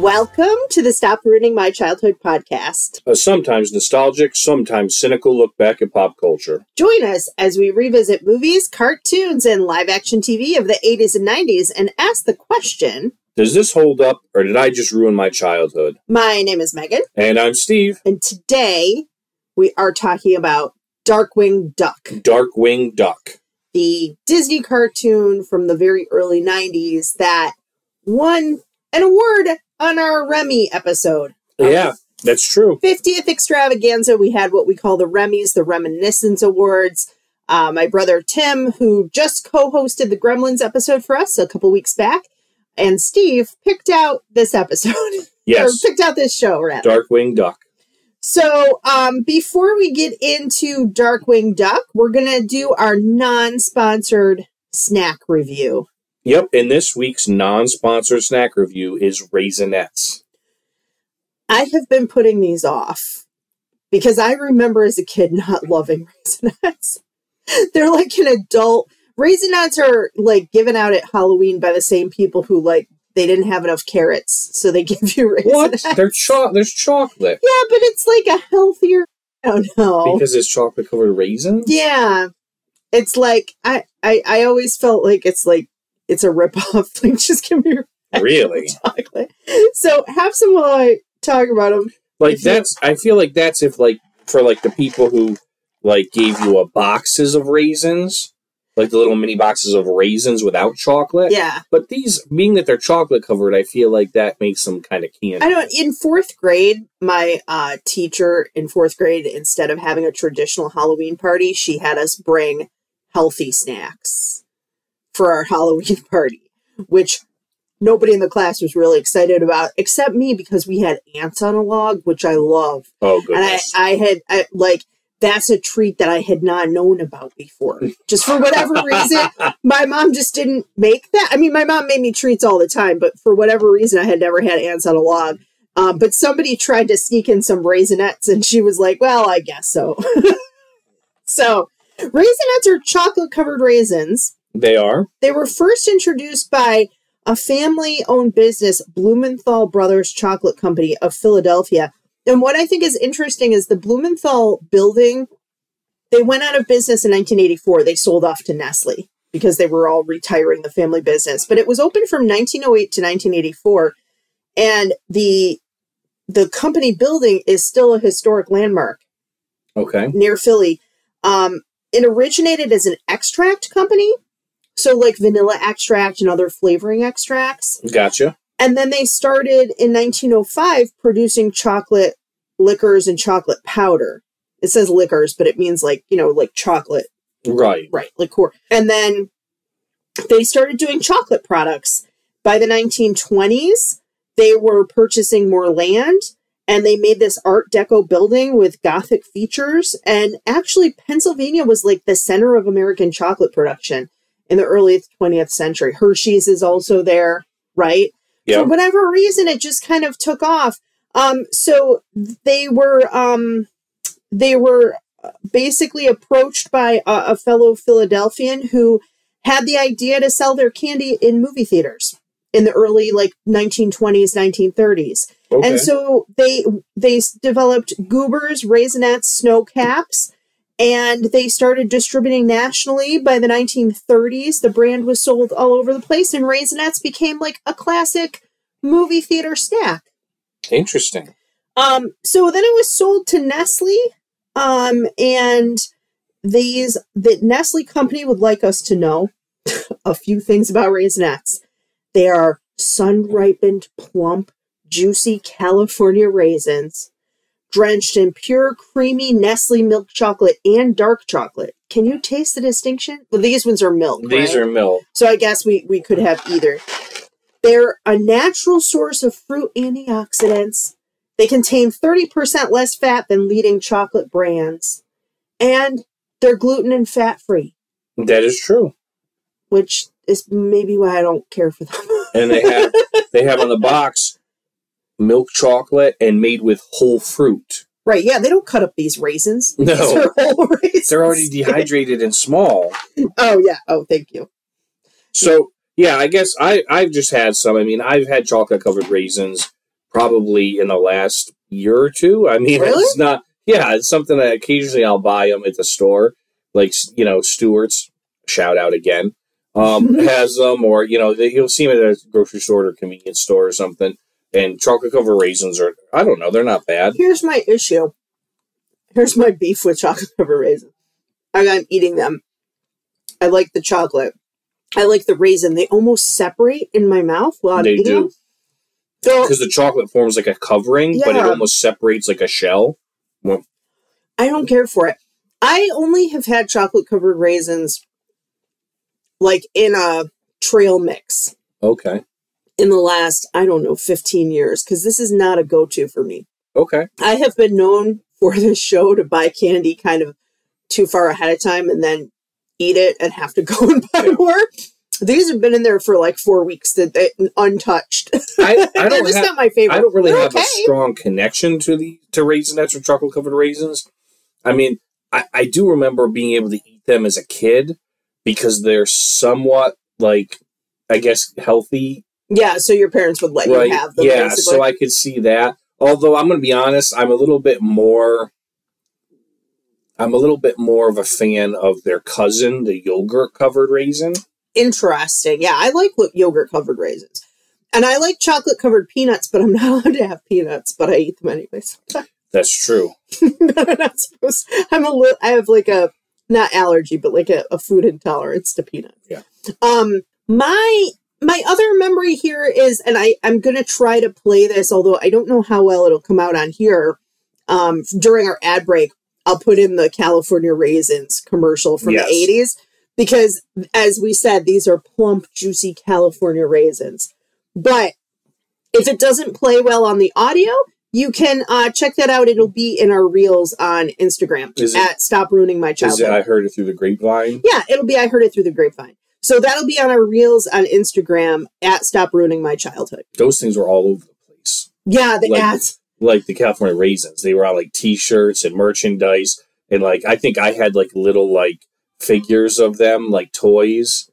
Welcome to the Stop Ruining My Childhood podcast. A sometimes nostalgic, sometimes cynical look back at pop culture. Join us as we revisit movies, cartoons, and live-action TV of the 80s and 90s and ask the question, does this hold up, or did I just ruin my childhood? My name is Megan. And I'm Steve. And today, we are talking about Darkwing Duck. Darkwing Duck. The Disney cartoon from the very early 90s that won an award on our Remy episode. Yeah, that's true. 50th extravaganza, we had what we call the Remys, the Reminiscence Awards. My brother Tim, who just co-hosted the Gremlins episode for us a couple weeks back, and Steve picked out this episode. Yes. Or picked out this show, rather. Darkwing Duck. So, before we get into Darkwing Duck, we're going to do our non-sponsored snack review. Yep, and this week's non-sponsored snack review is Raisinets. I have been putting these off because I remember as a kid not loving Raisinets. They're like an adult. Raisinets are like given out at Halloween by the same people who like they didn't have enough carrots, so they give you Raisinets. What? There's chocolate. Yeah, but it's like a healthier. I don't know. Because it's chocolate covered raisins? Yeah. It's like I always felt like it's a ripoff. Like, just give me your really chocolate. So have some while I talk about them. Like I feel like that's if like for like the people who like gave you a boxes of raisins, like the little mini boxes of raisins without chocolate. Yeah. But these, being that they're chocolate covered, I feel like that makes them kind of candy. I don't. In fourth grade, my teacher in fourth grade, instead of having a traditional Halloween party, she had us bring healthy snacks for our Halloween party, which nobody in the class was really excited about, except me, because we had ants on a log, which I love. Oh, goodness. And I that's a treat that I had not known about before. Just for whatever reason, my mom just didn't make that. I mean, my mom made me treats all the time, but for whatever reason, I had never had ants on a log. But somebody tried to sneak in some Raisinets, and she was like, well, I guess so. So, Raisinets are chocolate-covered raisins. They are. They were first introduced by a family-owned business, Blumenthal Brothers Chocolate Company of Philadelphia. And what I think is interesting is the Blumenthal building, they went out of business in 1984. They sold off to Nestle because they were all retiring the family business. But it was open from 1908 to 1984. And the company building is still a historic landmark. Okay. Near Philly. It originated as an extract company. So like vanilla extract and other flavoring extracts. Gotcha. And then they started in 1905 producing chocolate liquors and chocolate powder. It says liquors, but it means like chocolate. Right. Right, liqueur. And then they started doing chocolate products. By the 1920s, they were purchasing more land, and they made this Art Deco building with Gothic features. And actually, Pennsylvania was like the center of American chocolate production in the early 20th century. Hershey's is also there, right? Yeah. For whatever reason, it just kind of took off. So they were basically approached by a fellow Philadelphian who had the idea to sell their candy in movie theaters in the early 1920s, 1930s. Okay. And so they developed Goobers, Raisinets, Snow Caps, and they started distributing nationally. By the 1930s, the brand was sold all over the place, and Raisinets became like a classic movie theater snack. Interesting. So then it was sold to Nestle, and the Nestle company would like us to know a few things about Raisinets. They are sun-ripened, plump, juicy California raisins, drenched in pure, creamy Nestle milk chocolate and dark chocolate. Can you taste the distinction? Well, these ones are milk, These are milk. So I guess we could have either. They're a natural source of fruit antioxidants. They contain 30% less fat than leading chocolate brands. And they're gluten and fat-free. That is true. Which is maybe why I don't care for them. And they have on the box milk chocolate and made with whole fruit. Right, yeah, they don't cut up these raisins. No. These are whole raisins. They're already dehydrated and small. Oh, yeah. Oh, thank you. So, yeah, I guess I've just had some. I mean, I've had chocolate-covered raisins probably in the last year or two. I mean, Really? It's not. Yeah, it's something that occasionally I'll buy them at the store, like Stewart's. Shout out again. Has them, or you'll see them at a grocery store or convenience store or something. And chocolate covered raisins are, I don't know, they're not bad. Here's my issue. Here's my beef with chocolate covered raisins. I'm eating them. I like the chocolate. I like the raisin. They almost separate in my mouth while I'm eating them. Because the chocolate forms like a covering, but it almost separates like a shell. Well, I don't care for it. I only have had chocolate covered raisins like in a trail mix. Okay. In the last, 15 years, because this is not a go-to for me. Okay. I have been known for this show to buy candy kind of too far ahead of time and then eat it and have to go and buy more. These have been in there for like 4 weeks untouched. I don't It's not my favorite. I don't really have a strong connection to Raisinets or chocolate covered raisins. I mean, I do remember being able to eat them as a kid because they're somewhat like, I guess, healthy. Yeah, so your parents would let you have them. Yeah, basically. So I could see that. Although I'm going to be honest, I'm a little bit more of a fan of their cousin, the yogurt covered raisin. Interesting. Yeah, I like yogurt covered raisins. And I like chocolate covered peanuts, but I'm not allowed to have peanuts, but I eat them anyways. That's true. I'm not supposed I have like a, not allergy, but like a food intolerance to peanuts. Yeah. My other memory here is, and I'm going to try to play this, although I don't know how well it'll come out on here. During our ad break, I'll put in the California Raisins commercial from the 80s. Because, as we said, these are plump, juicy California raisins. But if it doesn't play well on the audio, you can check that out. It'll be in our reels on Instagram at Stop Ruining My Childhood. Is it I Heard It Through the Grapevine? Yeah, it'll be I Heard It Through the Grapevine. So that'll be on our reels on Instagram at Stop Ruining My Childhood. Those things were all over the place. Yeah, the ads. Like the California Raisins. They were on like t-shirts and merchandise. And like, I think I had like little like figures of them, like toys,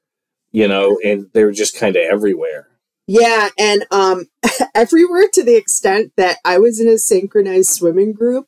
and they were just kind of everywhere. Yeah, and everywhere to the extent that I was in a synchronized swimming group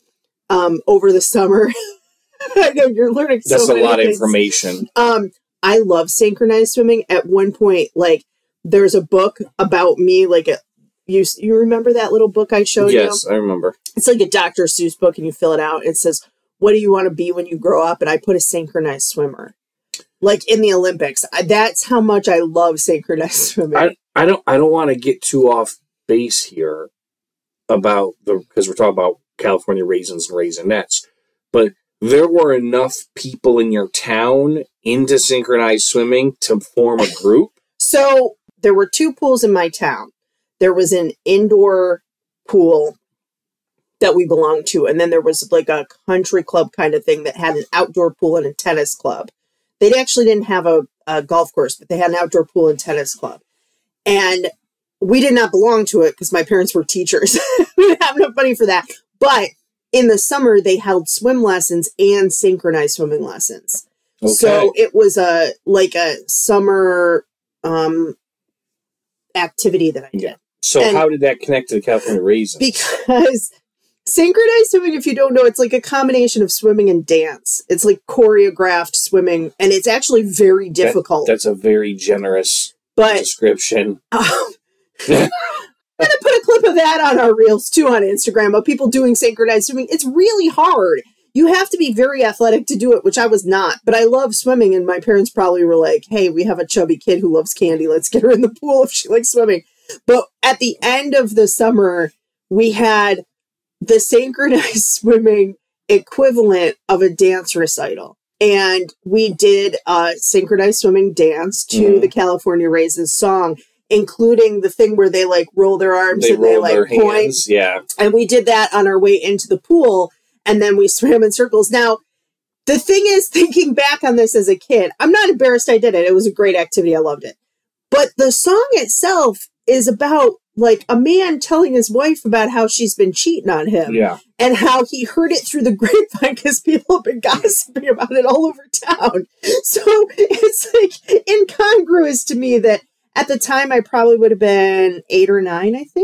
over the summer. I know you're learning so That's many a lot things. of information. I love synchronized swimming. At one point, like, there's a book about me, like, you remember that little book I showed you? Yes, I remember. It's like a Dr. Seuss book, and you fill it out. It says, what do you want to be when you grow up? And I put a synchronized swimmer. Like in the Olympics. That's how much I love synchronized swimming. I don't want to get too off base here because we're talking about California Raisins and Raisinets, but there were enough people in your town into synchronized swimming to form a group? So there were 2 pools in my town. There was an indoor pool that we belonged to, and then there was like a country club kind of thing that had an outdoor pool and a tennis club. They actually didn't have a golf course, but they had an outdoor pool and tennis club. And we did not belong to it because my parents were teachers. We didn't have enough money for that. But in the summer, they held swim lessons and synchronized swimming lessons. Okay. So it was a summer activity that I did. Yeah. So how did that connect to the California Raisins? Because synchronized swimming, if you don't know, it's like a combination of swimming and dance. It's like choreographed swimming, and it's actually very difficult. That's a very generous description. I'm going to put a clip of that on our reels, too, on Instagram, of people doing synchronized swimming. It's really hard. You have to be very athletic to do it, which I was not. But I love swimming, and my parents probably were like, hey, we have a chubby kid who loves candy. Let's get her in the pool if she likes swimming. But at the end of the summer, we had the synchronized swimming equivalent of a dance recital. And we did a synchronized swimming dance to the California Raisins song, including the thing where they like roll their arms and they like point. Hands, yeah. And we did that on our way into the pool, and then we swam in circles. Now, the thing is, thinking back on this as a kid, I'm not embarrassed I did it. It was a great activity. I loved it. But the song itself is about like a man telling his wife about how she's been cheating on him. Yeah. And how he heard it through the grapevine because people have been gossiping about it all over town. So it's like incongruous to me that at the time I probably would have been 8 or 9, I think.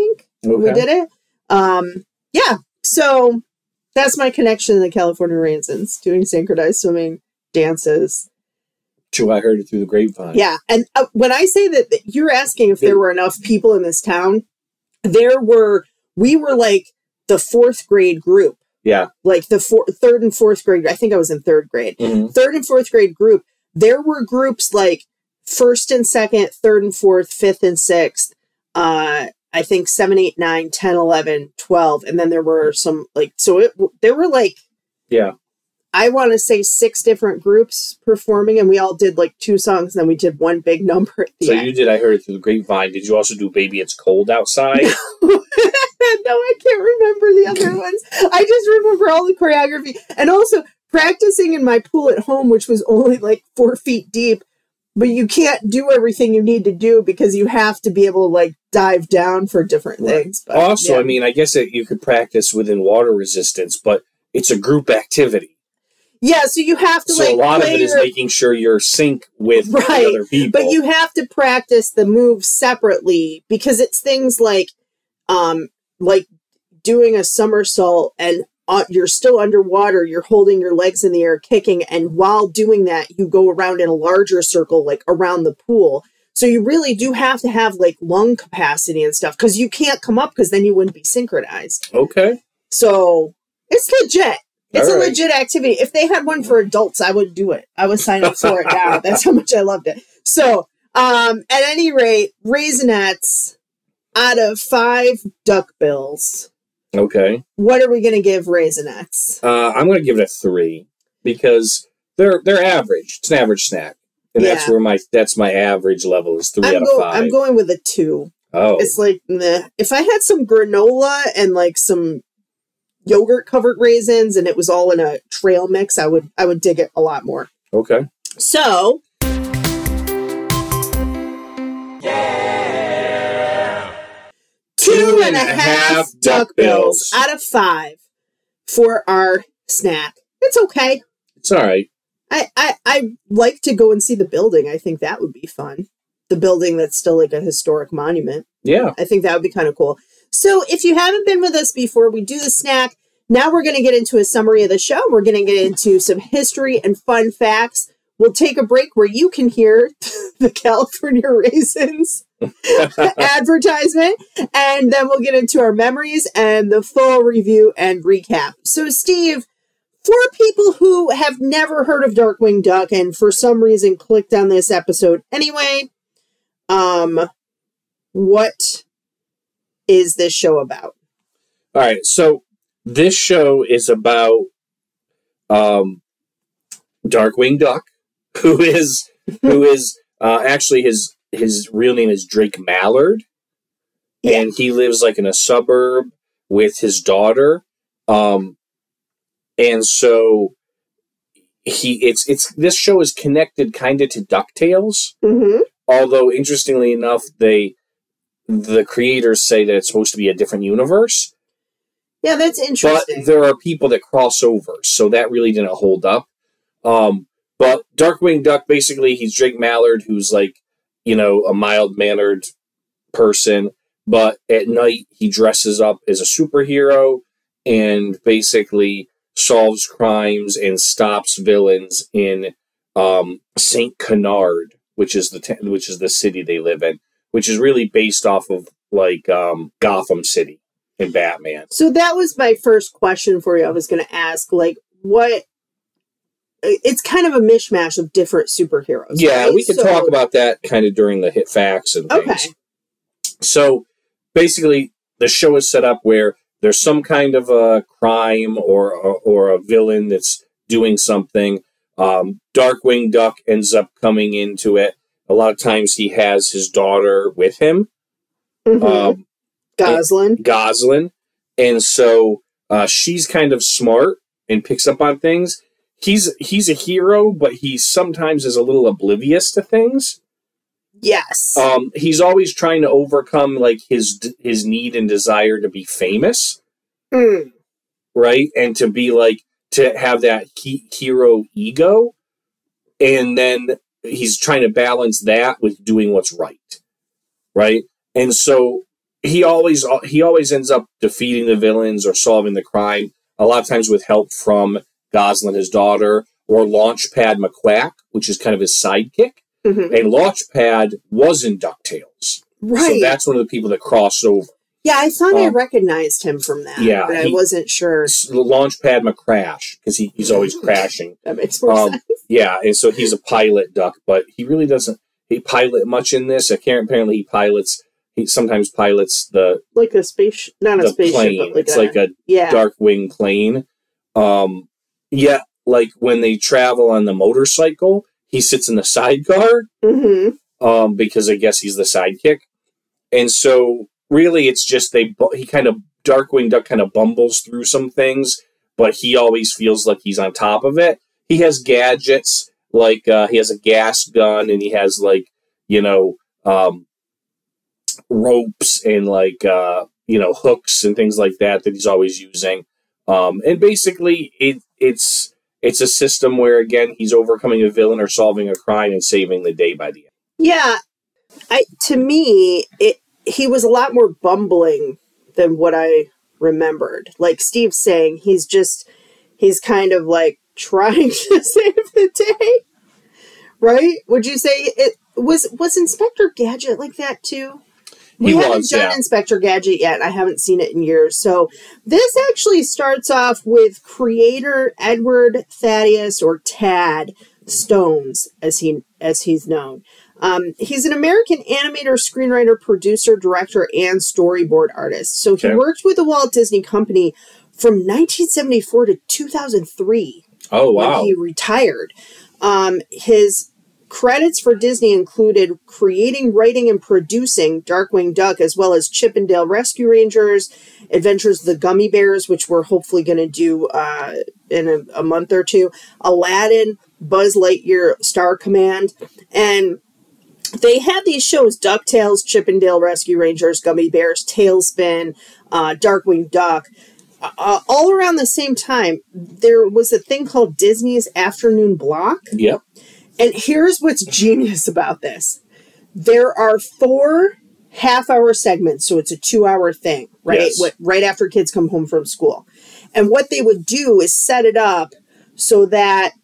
we did it. Yeah. So that's my connection to the California Raisins, doing synchronized swimming dances. True, I heard it through the grapevine. Yeah. And when I say that you're asking if there were enough people in this town, we were like the 4th grade group. Yeah. Like the 3rd and 4th grade. I think I was in 3rd grade. 3rd and 4th grade group. There were groups like 1st and 2nd, 3rd and 4th, 5th and 6th. I think 7, 8, 9, 10, 11, 12. And then there were some there were like, yeah, I want to say 6 different groups performing, and we all did like 2 songs, and then we did one big number at the end. You did, I heard it through the grapevine. Did you also do Baby It's Cold Outside? No, I can't remember the other ones. I just remember all the choreography. And also practicing in my pool at home, which was only like 4 feet deep. But you can't do everything you need to do because you have to be able to like dive down for different things. But, also, yeah. I mean, I guess that you could practice within water resistance, but it's a group activity. Yeah, so you have to a lot of it is making sure you're sync with the other people. But you have to practice the moves separately because it's things like doing a somersault and you're still underwater, you're holding your legs in the air, kicking, and while doing that, you go around in a larger circle, like around the pool. So you really do have to have like lung capacity and stuff because you can't come up because then you wouldn't be synchronized. Okay. So it's legit. It's a legit activity. If they had one for adults, I would do it. I would sign up for it now. That's how much I loved it. So, at any rate, Raisinets out of 5 duckbills. Okay. What are we going to give Raisinets? I'm going to give it a 3 because they're average. It's an average snack, and that's my average level is 3 out of 5. I'm going with a 2. Oh, it's like if I had some granola and like some yogurt covered raisins and it was all in a trail mix, I would dig it a lot more. Okay. So, 2.5 duckbills out of 5 for our snack. It's okay. It's all right. I like to go and see the building. I think that would be fun. The building that's still like a historic monument. Yeah. I think that would be kind of cool. So if you haven't been with us before, we do the snack. Now we're going to get into a summary of the show. We're going to get into some history and fun facts. We'll take a break where you can hear the California Raisins advertisement. And then we'll get into our memories and the full review and recap. So, Steve, for people who have never heard of Darkwing Duck and for some reason clicked on this episode anyway, what is this show about? All right, so this show is about Darkwing Duck, who is actually his real name is Drake Mallard, and he lives like in a suburb with his daughter, and so this show is connected kind of to DuckTales, although interestingly enough, the creators say that it's supposed to be a different universe. Yeah, that's interesting. But there are people that cross over, so that really didn't hold up. But Darkwing Duck, basically, he's Drake Mallard, who's like, a mild-mannered person, but at night he dresses up as a superhero and basically solves crimes and stops villains in St. Canard, which is the city they live in, which is really based off of like Gotham City in Batman. So that was my first question for you. I was going to ask, like, what? It's kind of a mishmash of different superheroes. Yeah, right? we can talk about that kind of during the hit facts and things. Okay. So basically, the show is set up where there's some kind of a crime or a villain that's doing something. Darkwing Duck ends up coming into it. A lot of times he has his daughter with him. Mm-hmm. Goslin. And so she's kind of smart and picks up on things. He's a hero, but he sometimes is a little oblivious to things. Yes. He's always trying to overcome like his need and desire to be famous. Right? And to be like, to have that hero ego. And then he's trying to balance that with doing what's right. Right? And so he always ends up defeating the villains or solving the crime, a lot of times with help from Gosalyn, his daughter, or Launchpad McQuack, which is kind of his sidekick. Mm-hmm. And Launchpad was in DuckTales. Right. So that's one of the people that crossed over. Yeah, I thought I recognized him from that. Yeah. But I wasn't sure. Launchpad McCrash, because he's always crashing. That makes more sense. Yeah, and so he's a pilot duck, but he really doesn't pilot much in this. Apparently he sometimes pilots the... Like a space... Not a spaceship, plane. But like it's like a Darkwing plane. Yeah, like when they travel on the motorcycle, he sits in the sidecar. Mm-hmm. Because I guess he's the sidekick. And so... Really, it's just Darkwing Duck kind of bumbles through some things, but he always feels like he's on top of it. He has gadgets, like he has a gas gun, and he has ropes and hooks and things like that he's always using. And basically, it's a system where, again, he's overcoming a villain or solving a crime and saving the day by the end. Yeah, to me, he was a lot more bumbling than what I remembered. Like Steve's saying, he's kind of like trying to save the day. Right? Would you say it was Inspector Gadget like that too? We haven't done Inspector Gadget yet. I haven't seen it in years. So this actually starts off with creator Edward Thaddeus, or Tad Stones, as he's known. He's an American animator, screenwriter, producer, director, and storyboard artist. So he worked with the Walt Disney Company from 1974 to 2003. Oh, wow. When he retired. His credits for Disney included creating, writing, and producing Darkwing Duck, as well as Chip 'n Dale Rescue Rangers, Adventures of the Gummy Bears, which we're hopefully going to do in a month or two, Aladdin, Buzz Lightyear, Star Command, and they had these shows, DuckTales, Chip 'n Dale Rescue Rangers, Gummy Bears, Tailspin, Darkwing Duck. All around the same time, there was a thing called Disney's Afternoon Block. Yep. And here's what's genius about this. There are 4 half-hour segments, so it's a 2-hour thing, right? Yes. Right after kids come home from school. And what they would do is set it up so that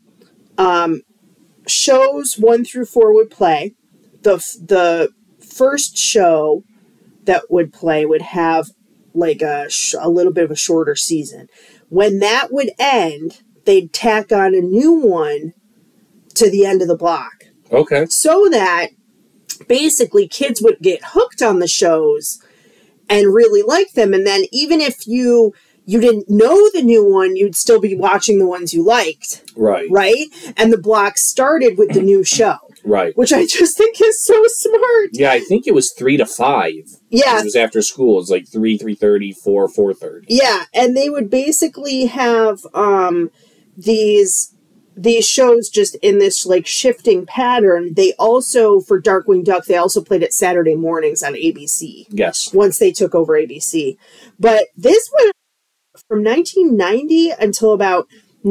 shows 1 through 4 would play. The first show that would play would have like a little bit of a shorter season. When that would end, they'd tack on a new one to the end of the block. Okay. So that basically kids would get hooked on the shows and really like them. And then even if you didn't know the new one, you'd still be watching the ones you liked. Right. Right? And the block started with the new show. Right. Which I just think is so smart. Yeah, I think it was 3 to 5. Yeah. It was after school. It was like 3, 3:30, 4, 4:30. Yeah, and they would basically have these shows just in this like shifting pattern. They also, for Darkwing Duck, they also played it Saturday mornings on ABC. Yes. Once they took over ABC. But this went from 1990 until about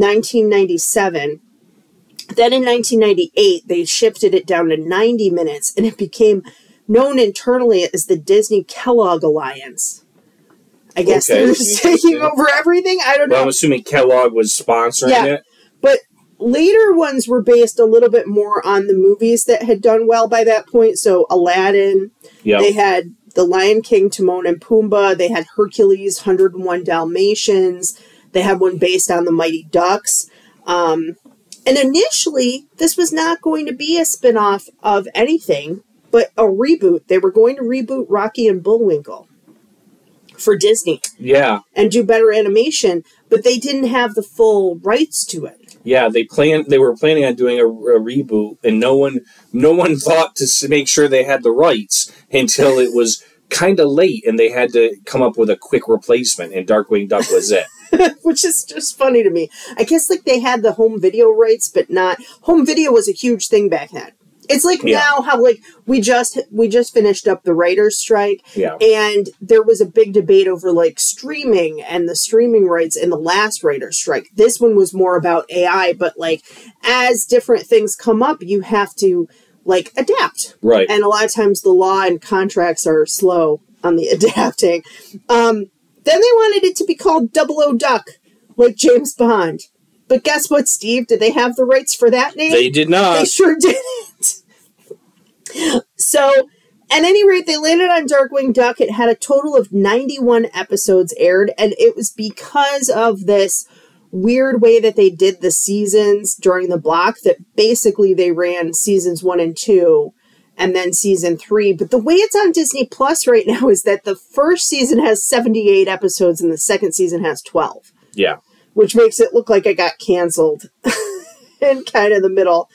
1997. Then in 1998, they shifted it down to 90 minutes, and it became known internally as the Disney Kellogg Alliance. I guess they're just taking over everything. I don't know. Well, I'm assuming Kellogg was sponsoring it. But later ones were based a little bit more on the movies that had done well by that point. So Aladdin, they had The Lion King, Timon and Pumbaa. They had Hercules, 101 Dalmatians. They had one based on the Mighty Ducks. And initially, this was not going to be a spinoff of anything, but a reboot. They were going to reboot Rocky and Bullwinkle for Disney. Yeah. And do better animation, but they didn't have the full rights to it. Yeah, they were planning on doing a reboot, and no one thought to make sure they had the rights until it was kind of late, and they had to come up with a quick replacement, and Darkwing Duck was it. Which is just funny to me. I guess like they had the home video rights, but not... Home video was a huge thing back then. It's like now how like we just finished up the writer's strike, and there was a big debate over like streaming and the streaming rights in the last writer's strike. This one was more about AI, but like as different things come up, you have to like adapt. Right. And a lot of times the law and contracts are slow on the adapting. Then they wanted it to be called 00 Duck, like James Bond. But guess what, Steve? Did they have the rights for that name? They did not. They sure didn't. So, at any rate, they landed on Darkwing Duck. It had a total of 91 episodes aired, and it was because of this weird way that they did the seasons during the block that basically they ran seasons 1 and 2 and then season 3. But the way it's on Disney Plus right now is that the first season has 78 episodes and the second season has 12. Yeah. Which makes it look like it got canceled in kind of the middle.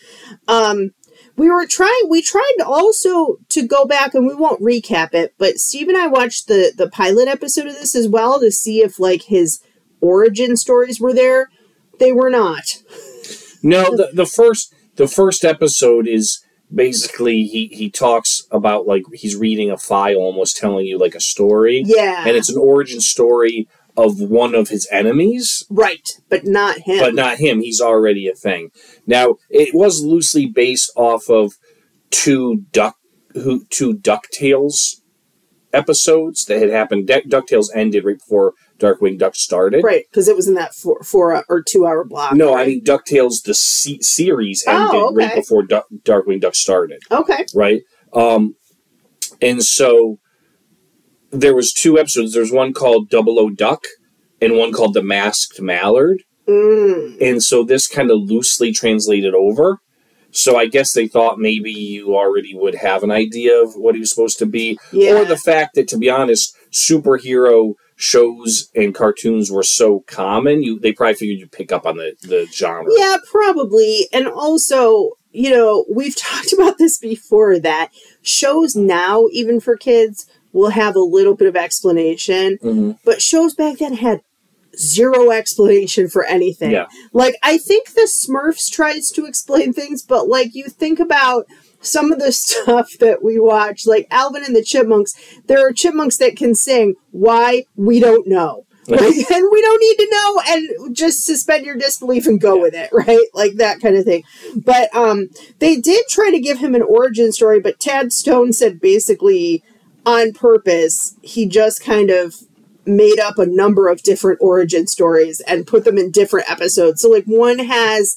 We tried also to go back, and we won't recap it, but Steve and I watched the pilot episode of this as well to see if like his origin stories were there. They were not. No, the first episode is basically he talks about like he's reading a file, almost telling you like a story. Yeah. And it's an origin story of one of his enemies. Right, but not him. But not him. He's already a thing. Now, it was loosely based off of two DuckTales episodes that had happened. DuckTales ended right before Darkwing Duck started. Right, because it was in that 4 or 2 hour block. No, right? I mean DuckTales, the series ended right before Darkwing Duck started. Okay. Right? And so there was 2 episodes. There's one called 00 Duck and one called The Masked Mallard. And so this kind of loosely translated over. So I guess they thought maybe you already would have an idea of what he was supposed to be. Yeah. Or the fact that, to be honest, superhero shows and cartoons were so common, they probably figured you'd pick up on the genre. Yeah, probably. And also, you know, we've talked about this before, that shows now, even for kids, will have a little bit of explanation. Mm-hmm. But shows back then had zero explanation for anything. Yeah. Like, I think the Smurfs tries to explain things, but like you think about some of the stuff that we watch, like Alvin and the Chipmunks, there are chipmunks that can sing. Why? We don't know. Like, and we don't need to know, and just suspend your disbelief and go with it, right? Like that kind of thing. But they did try to give him an origin story, but Tad Stone said basically on purpose, he just kind of made up a number of different origin stories and put them in different episodes. So like one has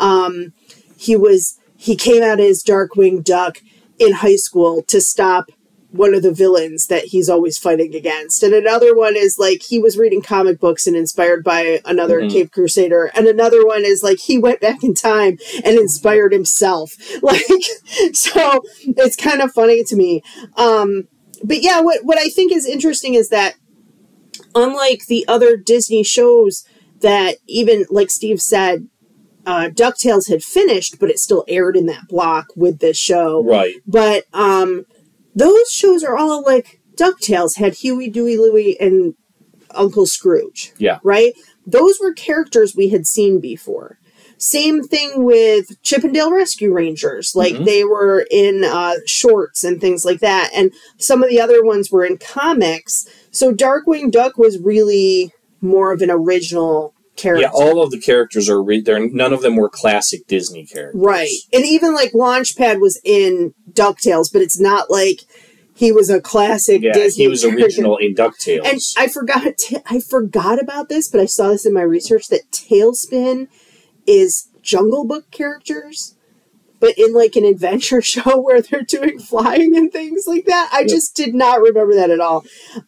he came out as Darkwing Duck in high school to stop one of the villains that he's always fighting against. And another one is like he was reading comic books and inspired by another Cape Crusader. And another one is like he went back in time and inspired himself. Like, so it's kind of funny to me. But yeah, what I think is interesting is that unlike the other Disney shows that even, like Steve said, DuckTales had finished, but it still aired in that block with this show. Right. But those shows are all like DuckTales had Huey, Dewey, Louie, and Uncle Scrooge. Yeah. Right? Those were characters we had seen before. Same thing with Chip and Dale Rescue Rangers. Like, they were in shorts and things like that. And some of the other ones were in comics. So Darkwing Duck was really more of an original character. Yeah, all of the characters are none of them were classic Disney characters. Right. And even like Launchpad was in DuckTales, but it's not like he was a classic Disney. He was original in DuckTales. And I forgot about this, but I saw this in my research that Tailspin is Jungle Book characters, but in like an adventure show where they're doing flying and things like that. I just did not remember that at all.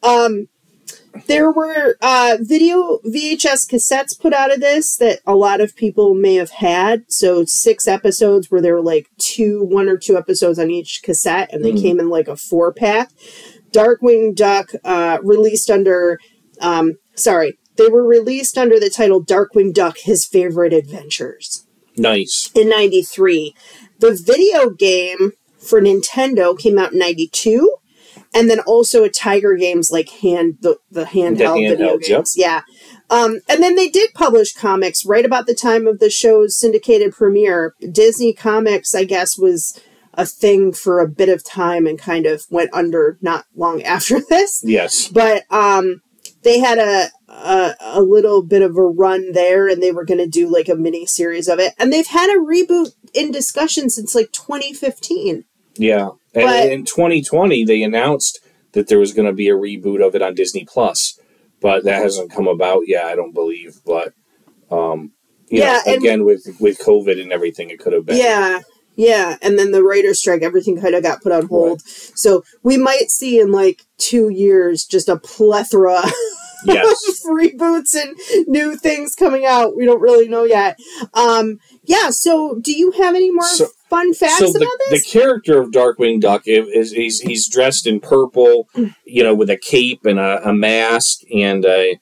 There were video VHS cassettes put out of this that a lot of people may have had. So 6 episodes where there were like 1 or 2 episodes on each cassette, and they came in like a 4-pack. Darkwing Duck released under they were released under the title Darkwing Duck, His Favorite Adventures. Nice. In 93. The video game for Nintendo came out in 92. And then also a Tiger Games, like the handheld video games. Yep. Yeah. And then they did publish comics right about the time of the show's syndicated premiere. Disney Comics, I guess, was a thing for a bit of time and kind of went under not long after this. Yes. But they had a little bit of a run there, and they were going to do like a mini series of it. And they've had a reboot in discussion since like 2015. Yeah. And in 2020, they announced that there was going to be a reboot of it on Disney Plus, but that hasn't come about yet, I don't believe. But you know, again, with COVID and everything, it could have been. Yeah, and then the writer's strike, everything kind of got put on hold. Right. So we might see in like 2 years just a plethora of reboots and new things coming out. We don't really know yet. So do you have any more fun facts about this? The character of Darkwing Duck he's dressed in purple, you know, with a cape and a mask and a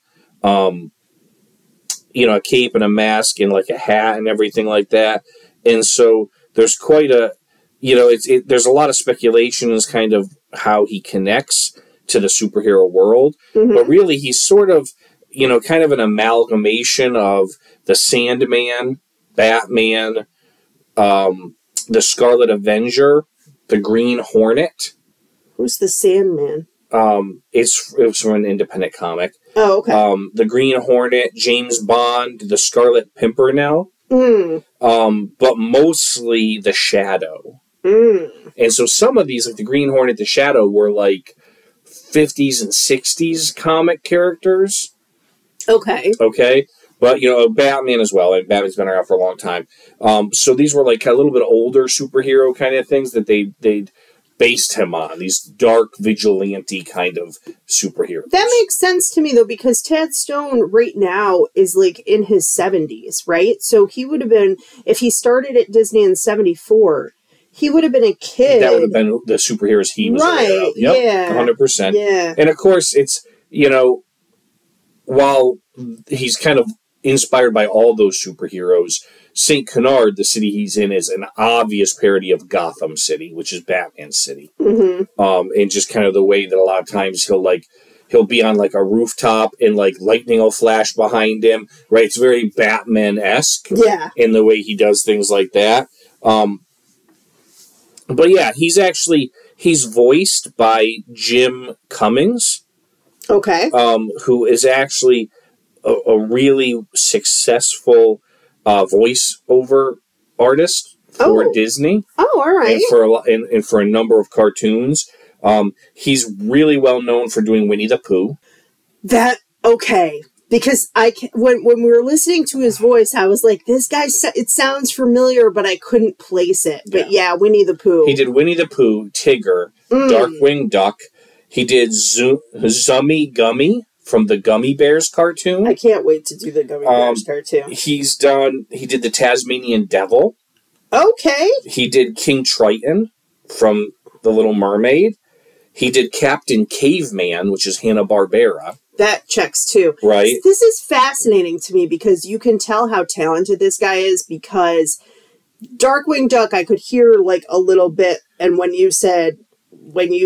cape and a mask and like a hat and everything like that. And so there's quite a, you know, there's a lot of speculation as kind of how he connects to the superhero world. Mm-hmm. But really, he's sort of, you know, kind of an amalgamation of the Sandman, Batman, the Scarlet Avenger, the Green Hornet. Who's the Sandman? It was from an independent comic. Oh, okay. The Green Hornet, James Bond, the Scarlet Pimpernel. But mostly the Shadow. And so some of these, like the Green Hornet, the Shadow, were like 50s and 60s comic characters. Okay. But, you know, Batman as well. And Batman's been around for a long time. So these were like a little bit older superhero kind of things that they'd based him on. These dark vigilante kind of superheroes. That makes sense to me, though, because Tad Stone right now is like in his 70s, right? So he would have been, if he started at Disney in 74, he would have been a kid. That would have been the superheroes he was aware of. Yep, yeah. 100%. Yeah. And of course, it's, you know, while he's kind of inspired by all those superheroes, St. Canard, the city he's in, is an obvious parody of Gotham City, which is Batman's city. Mm-hmm. And just kind of the way that a lot of times he'll be on like a rooftop and like lightning will flash behind him, right? It's very Batman-esque in the way he does things like that. But yeah, he's voiced by Jim Cummings. Okay. Who is actually a really successful voice-over artist for Disney. Oh, all right. And for a number of cartoons. He's really well known for doing Winnie the Pooh. Because when we were listening to his voice, I was like, this guy, it sounds familiar, but I couldn't place it. But yeah, Winnie the Pooh. He did Winnie the Pooh, Tigger, Darkwing Duck. He did Zummy Gummy from the Gummy Bears cartoon. I can't wait to do the Gummy Bears cartoon. He did the Tasmanian Devil. Okay. He did King Triton from The Little Mermaid. He did Captain Caveman, which is Hanna-Barbera. That checks too. Right. This is fascinating to me because you can tell how talented this guy is because Darkwing Duck I could hear like a little bit, and when you said Winnie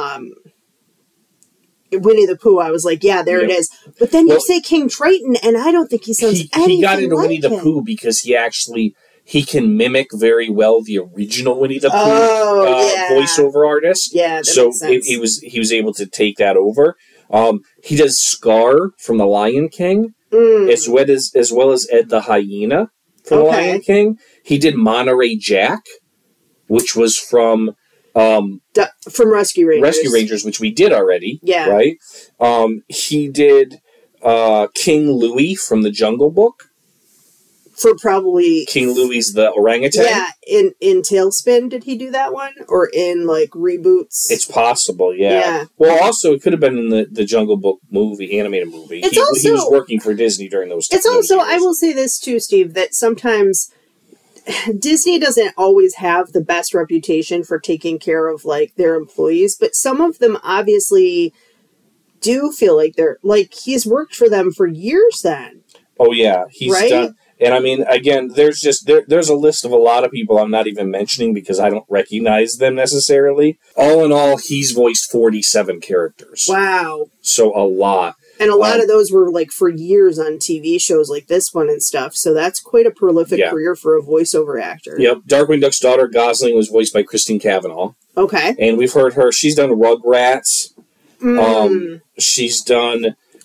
the Pooh, I was like, yeah, there it is. But then you say King Triton, and I don't think he sounds anything like He got into Winnie the Pooh because he can mimic very well the original Winnie the Pooh voiceover artist. Yeah, that so makes sense. he was able to take that over. He does Scar from The Lion King, as well as Ed the Hyena from The Lion King. He did Monterey Jack, which was from Rescue Rangers. Rescue Rangers, which we did already. Yeah. Right? He did King Louie from The Jungle Book. For probably... King Louie's the orangutan? Yeah. In Tailspin, did he do that one? Or in, like, reboots? It's possible, yeah. Well, also, it could have been in the Jungle Book animated movie. He was working for Disney during those times. It's also, I will say this too, Steve, that sometimes Disney doesn't always have the best reputation for taking care of, like, their employees, but some of them obviously do feel like they're... Like, he's worked for them for years then. Oh, yeah. He's done... And I mean, again, there's a list of a lot of people I'm not even mentioning because I don't recognize them necessarily. All in all, he's voiced 47 characters. Wow. So a lot. And a lot of those were like for years on TV shows like this one and stuff. So that's quite a prolific career for a voiceover actor. Yep. Darkwing Duck's daughter, Gosling, was voiced by Christine Cavanaugh. Okay. And we've heard her. She's done Rugrats. She's done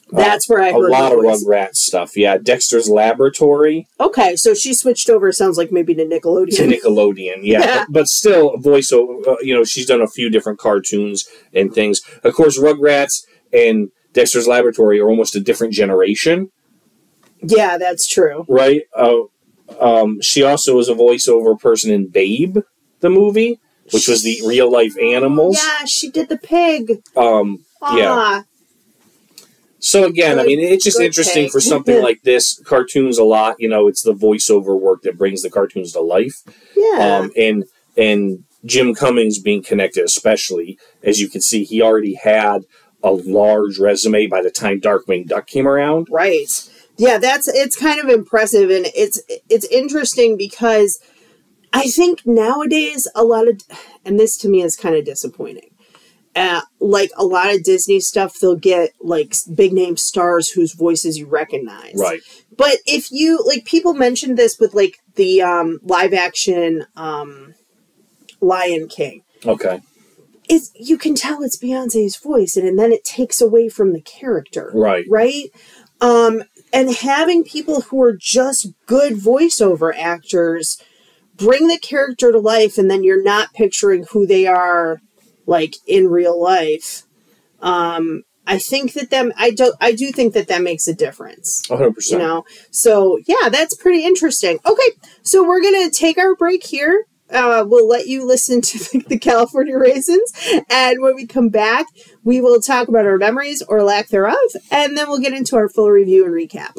That's where I heard a lot of Rugrats stuff. Yeah, Dexter's Laboratory. Okay, so she switched over. Sounds like maybe to Nickelodeon. To Nickelodeon, yeah, but still voiceover. She's done a few different cartoons and things. Of course, Rugrats and Dexter's Laboratory are almost a different generation. Yeah, that's true. Right. She also was a voiceover person in Babe, the movie, which was the real life animals. Yeah, she did the pig. Yeah. So again, I mean, it's just interesting for something like this. Cartoons a lot, it's the voiceover work that brings the cartoons to life. Yeah. And Jim Cummings being connected, especially, as you can see, he already had a large resume by the time Darkwing Duck came around. Right. Yeah, it's kind of impressive, and it's interesting because I think nowadays and this to me is kind of disappointing. Like a lot of Disney stuff, they'll get like big name stars whose voices you recognize. Right. But if you people mentioned this with like the live action Lion King. Okay. You can tell it's Beyonce's voice, and then it takes away from the character. Right. Right. And having people who are just good voiceover actors bring the character to life, and then you're not picturing who they are like in real life. I think that I do think that makes a difference. 100%. So yeah, that's pretty interesting. Okay, so we're gonna take our break here. We'll let you listen to the California Raisins, and when we come back, we will talk about our memories or lack thereof, and then we'll get into our full review and recap.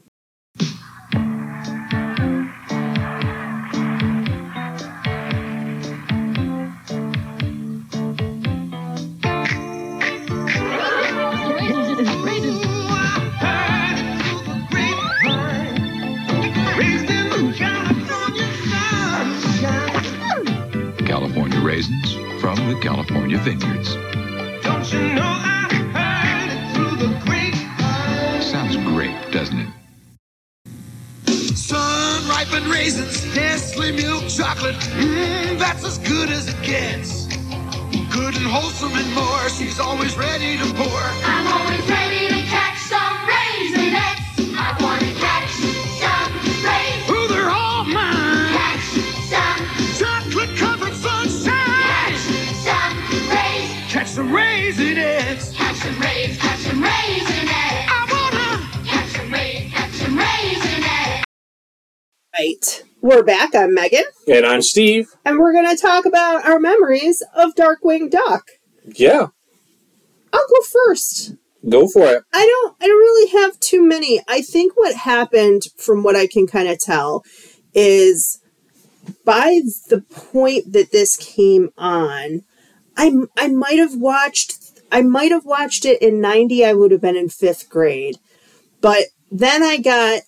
California Raisins from the California Vineyards. Don't you know I heard it through the grapevine? Sounds great, doesn't it? Sun-ripened raisins, Nestle milk chocolate, that's as good as it gets. Good and wholesome and more, she's always ready to pour. I'm always ready to catch some Raisinets. I want to catch some raisins. Oh, they're all mine. Catch some chocolate-covered sunshine. Catch some raisins. Catch some Raisinets. Catch some raisins. Catch some Raisinets. I wanna catch some raisins. Catch some Raisinets. Right. We're back. I'm Megan. And I'm Steve. And we're going to talk about our memories of Darkwing Duck. Yeah. I'll go first. Go for it. I don't really have too many. I think what happened, from what I can kind of tell, is by the point that this came on, I might have watched it in 90. I would have been in 5th grade. But then I got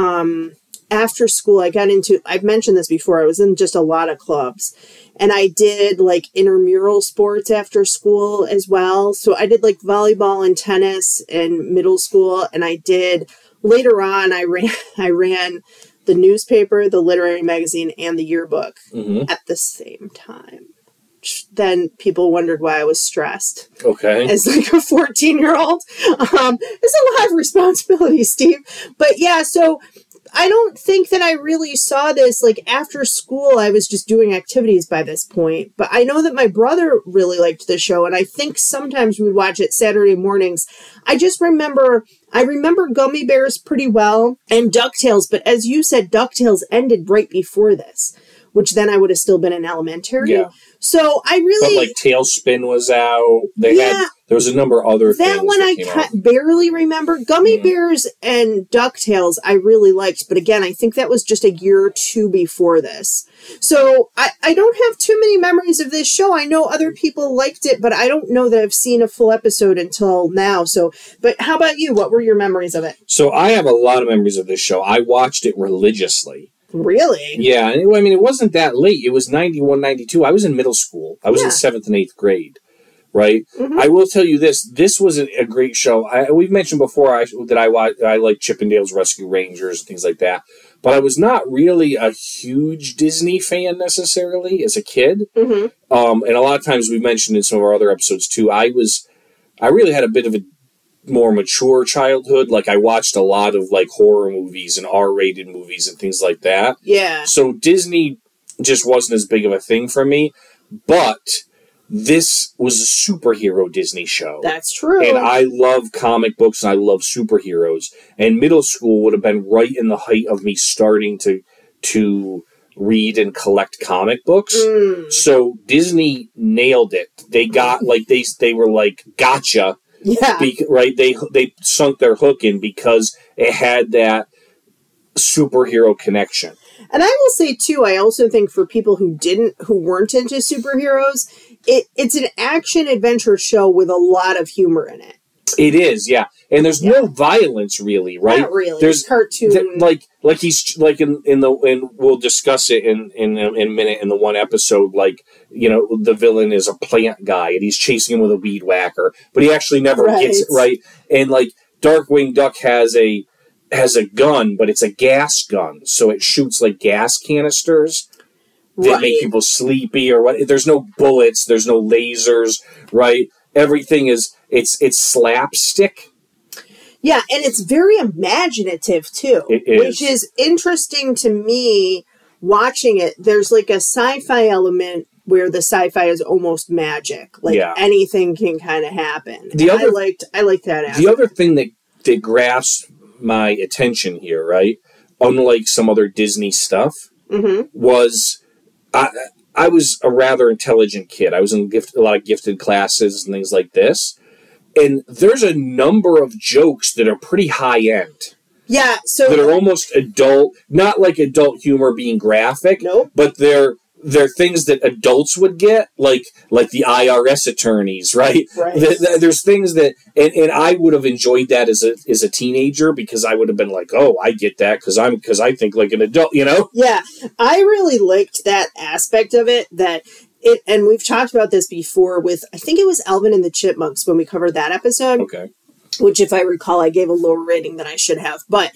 after school, I've mentioned this before, I was in just a lot of clubs, and I did like intramural sports after school as well. So I did like volleyball and tennis in middle school, and later on I ran the newspaper, the literary magazine, and the yearbook at the same time. Then people wondered why I was stressed. Okay. As like a 14-year-old. It's a lot of responsibility, Steve. But yeah, so I don't think that I really saw this, like, after school. I was just doing activities by this point. But I know that my brother really liked the show, and I think sometimes we would watch it Saturday mornings. I remember Gummy Bears pretty well, and DuckTales, but as you said, DuckTales ended right before this, which then I would have still been in elementary. Yeah. So I really... But like Tailspin was out. There was a number of other things. That one I barely remember. Gummy Bears and DuckTales I really liked. But again, I think that was just a year or two before this. So I don't have too many memories of this show. I know other people liked it, but I don't know that I've seen a full episode until now. So, but how about you? What were your memories of it? So I have a lot of memories of this show. I watched it religiously. Really? Yeah. I mean, it wasn't that late. It was 91, 92. I was in middle school. I was in 7th and 8th grade. Right? Mm-hmm. I will tell you this. This was a great show. We've mentioned before I like Chippendale's Rescue Rangers and things like that. But I was not really a huge Disney fan necessarily as a kid. Mm-hmm. And a lot of times we mentioned in some of our other episodes too, I really had a bit of a more mature childhood. Like, I watched a lot of, like, horror movies and R-rated movies and things like that. Yeah. So Disney just wasn't as big of a thing for me. But this was a superhero Disney show. That's true. And I love comic books and I love superheroes. And middle school would have been right in the height of me starting to read and collect comic books. So Disney nailed it. They got, like, they were like, gotcha. Yeah. Right? They sunk their hook in because it had that superhero connection. And I will say, too, I also think for people who weren't into superheroes, it's an action-adventure show with a lot of humor in it. It is, yeah. And there's no violence, really, right? Not really. There's cartoon. Like he's, like, in we'll discuss it in a minute in the one episode, like, you know, the villain is a plant guy, and he's chasing him with a weed whacker, but he actually never gets it, right? And, like, Darkwing Duck has a gun, but it's a gas gun, so it shoots like gas canisters that make people sleepy or what. There's no bullets, there's no lasers, right? Everything is it's slapstick. Yeah, and it's very imaginative too, which is interesting to me watching it. There's like a sci-fi element where the sci-fi is almost magic, like anything can kind of happen. I liked that aspect. The other thing that grasped my attention here, right, unlike some other Disney stuff, was I was a rather intelligent kid. I was in a lot of gifted classes and things like this, and there's a number of jokes that are pretty high end. Yeah, so that are almost adult, not like adult humor being graphic, but they're things that adults would get, like the IRS attorneys, right? There's things that, and I would have enjoyed that as a teenager because I would have been like, oh, I get that because I think like an adult, you know? Yeah, I really liked that aspect of it. And we've talked about this before with, I think it was Alvin and the Chipmunks when we covered that episode. Okay. Which, if I recall, I gave a lower rating than I should have, but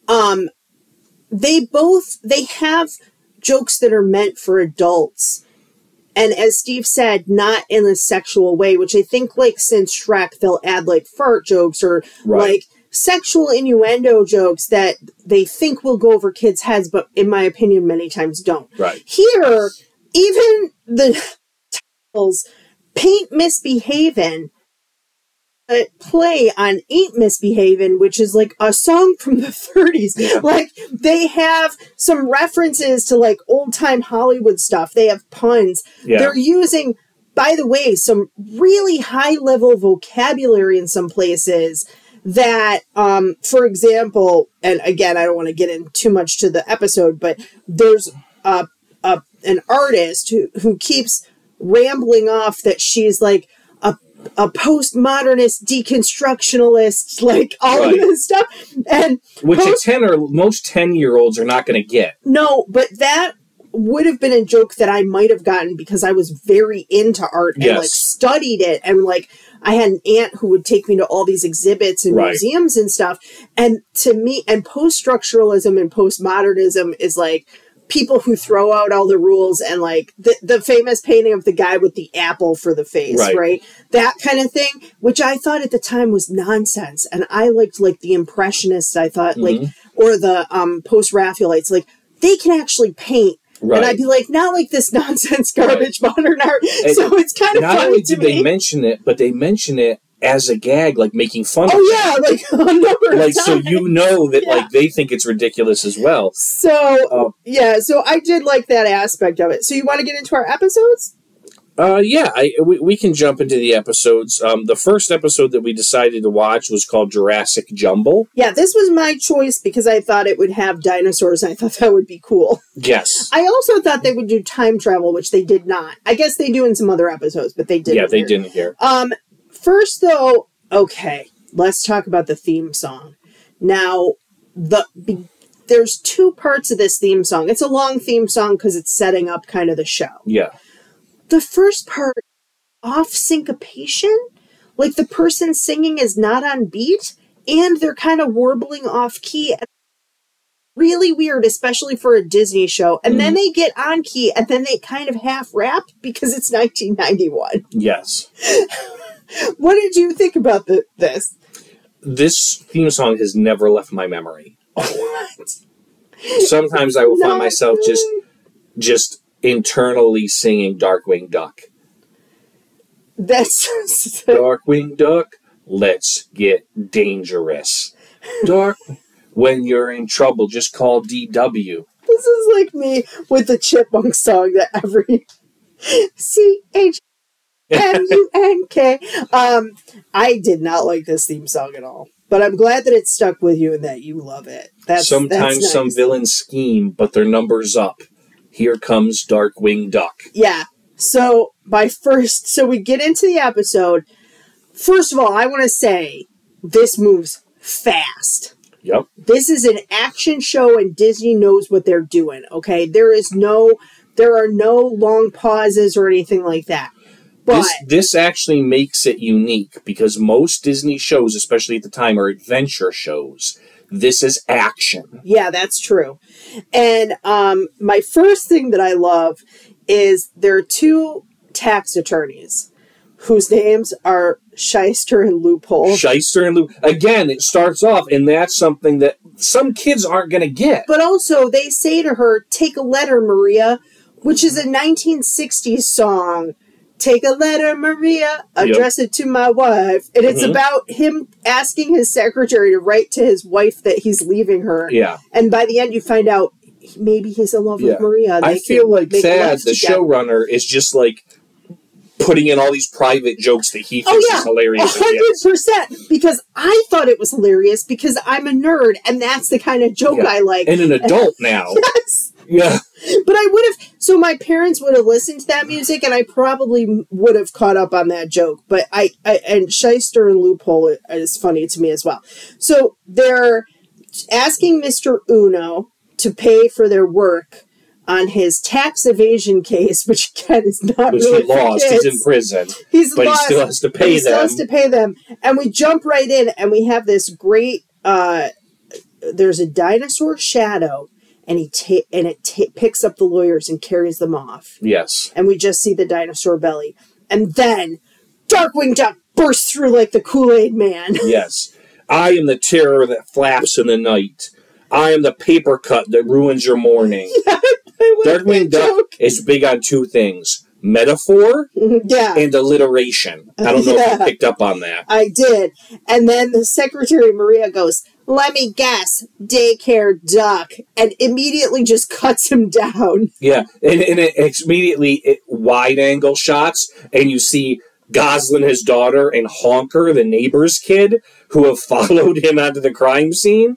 they have jokes that are meant for adults. And as Steve said, not in a sexual way, which I think, like, since Shrek, they'll add, like, fart jokes or, like, sexual innuendo jokes that they think will go over kids' heads, but in my opinion, many times don't. Right. Here, even the titles, Paint Misbehavin', play on Ain't Misbehavin', which is like a song from the 30s. Yeah. Like, they have some references to like old time Hollywood stuff. They have puns. Yeah. They're using, by the way, some really high level vocabulary in some places that, for example, and again, I don't want to get in too much to the episode, but there's an artist who keeps rambling off that she's like a postmodernist deconstructionalist, like all of this stuff, and which most 10-year-olds are not going to get. No, but that would have been a joke that I might have gotten because I was very into art and like studied it, and like I had an aunt who would take me to all these exhibits and museums and stuff. And to me, and post-structuralism and postmodernism is like people who throw out all the rules and like the famous painting of the guy with the apple for the face, right? That kind of thing, which I thought at the time was nonsense. And I liked like the Impressionists, I thought like, or the post-Raphaelites, like they can actually paint. Right. And I'd be like, not like this nonsense garbage modern art. And so it's kind of funny to me. Not only did they mention it, but they mention it as a gag, like making fun of it. Oh, yeah, like a number of times. So you know that like they think it's ridiculous as well. So, so I did like that aspect of it. So you want to get into our episodes? We can jump into the episodes. The first episode that we decided to watch was called Jurassic Jumble. Yeah, this was my choice because I thought it would have dinosaurs, and I thought that would be cool. Yes. I also thought they would do time travel, which they did not. I guess they do in some other episodes, but they didn't. Yeah, they didn't here. First, though, okay, let's talk about the theme song. Now, there's two parts of this theme song. It's a long theme song because it's setting up kind of the show. Yeah. The first part, off syncopation, like the person singing is not on beat, and they're kind of warbling off key. Really weird, especially for a Disney show. And then they get on key, and then they kind of half rap because it's 1991. Yes. What did you think about this? this theme song has never left my memory. Sometimes I will find myself just internally singing Darkwing Duck. That's Darkwing Duck, let's get dangerous. Dark, when you're in trouble, just call DW. This is like me with the Chipmunk song that every CHMUNK. I did not like this theme song at all, but I'm glad that it stuck with you and that you love it. Sometimes that's nice. some villains scheme, but their number's up. Here comes Darkwing Duck. Yeah. So we get into the episode. First of all, I want to say this moves fast. Yep. This is an action show and Disney knows what they're doing, okay? There are no long pauses or anything like that. But this actually makes it unique because most Disney shows, especially at the time, are adventure shows. This is action. Yeah, that's true. And my first thing that I love is there are two tax attorneys whose names are Shyster and Loophole. Shyster and Loophole. Again, it starts off, and that's something that some kids aren't going to get. But also, they say to her, "Take a letter, Maria," which is a 1960s song. Take a letter, Maria, address it to my wife. And it's about him asking his secretary to write to his wife that he's leaving her. Yeah. And by the end, you find out maybe he's in love with Maria. I feel like Thad, the showrunner, is just like putting in all these private jokes that he thinks is hilarious. 100%. Because I thought it was hilarious because I'm a nerd and that's the kind of joke I like. And an adult now. Yes. Yeah. But I would have, so my parents would have listened to that music and I probably would have caught up on that joke. But and Shyster and Loophole is funny to me as well. So they're asking Mr. Uno to pay for their work on his tax evasion case, which again is not really he lost. He's in prison. But he still has to pay them. He still has to pay them. And we jump right in and we have this great, there's a dinosaur shadow and it picks up the lawyers and carries them off. Yes. And we just see the dinosaur belly. And then Darkwing Duck bursts through like the Kool-Aid Man. Yes. I am the terror that flaps in the night. I am the paper cut that ruins your morning. Darkwing Duck is big on two things. Metaphor and alliteration. I don't know if you picked up on that. I did. And then the secretary, Maria, goes, "Let me guess, daycare duck," and immediately just cuts him down. Yeah, and it's immediately wide angle shots, and you see Goslin, his daughter, and Honker, the neighbor's kid, who have followed him onto the crime scene.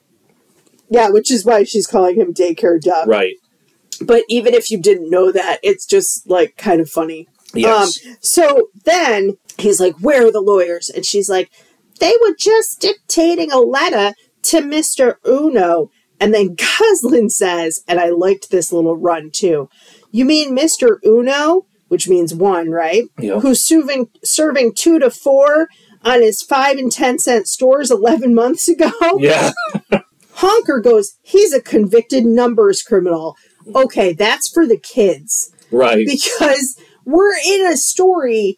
Yeah, which is why she's calling him daycare duck. Right. But even if you didn't know that, it's just, like, kind of funny. Yes. So then he's like, "Where are the lawyers?" And she's like, "They were just dictating a letter to Mr. Uno." And then Goslin says, and I liked this little run, too, "You mean Mr. Uno?" Which means one, right? Yep. Who's serving 2 to 4 on his 5 and 10 cent stores 11 months ago? Yeah. Honker goes, "He's a convicted numbers criminal." Okay, that's for the kids. Right. Because we're in a story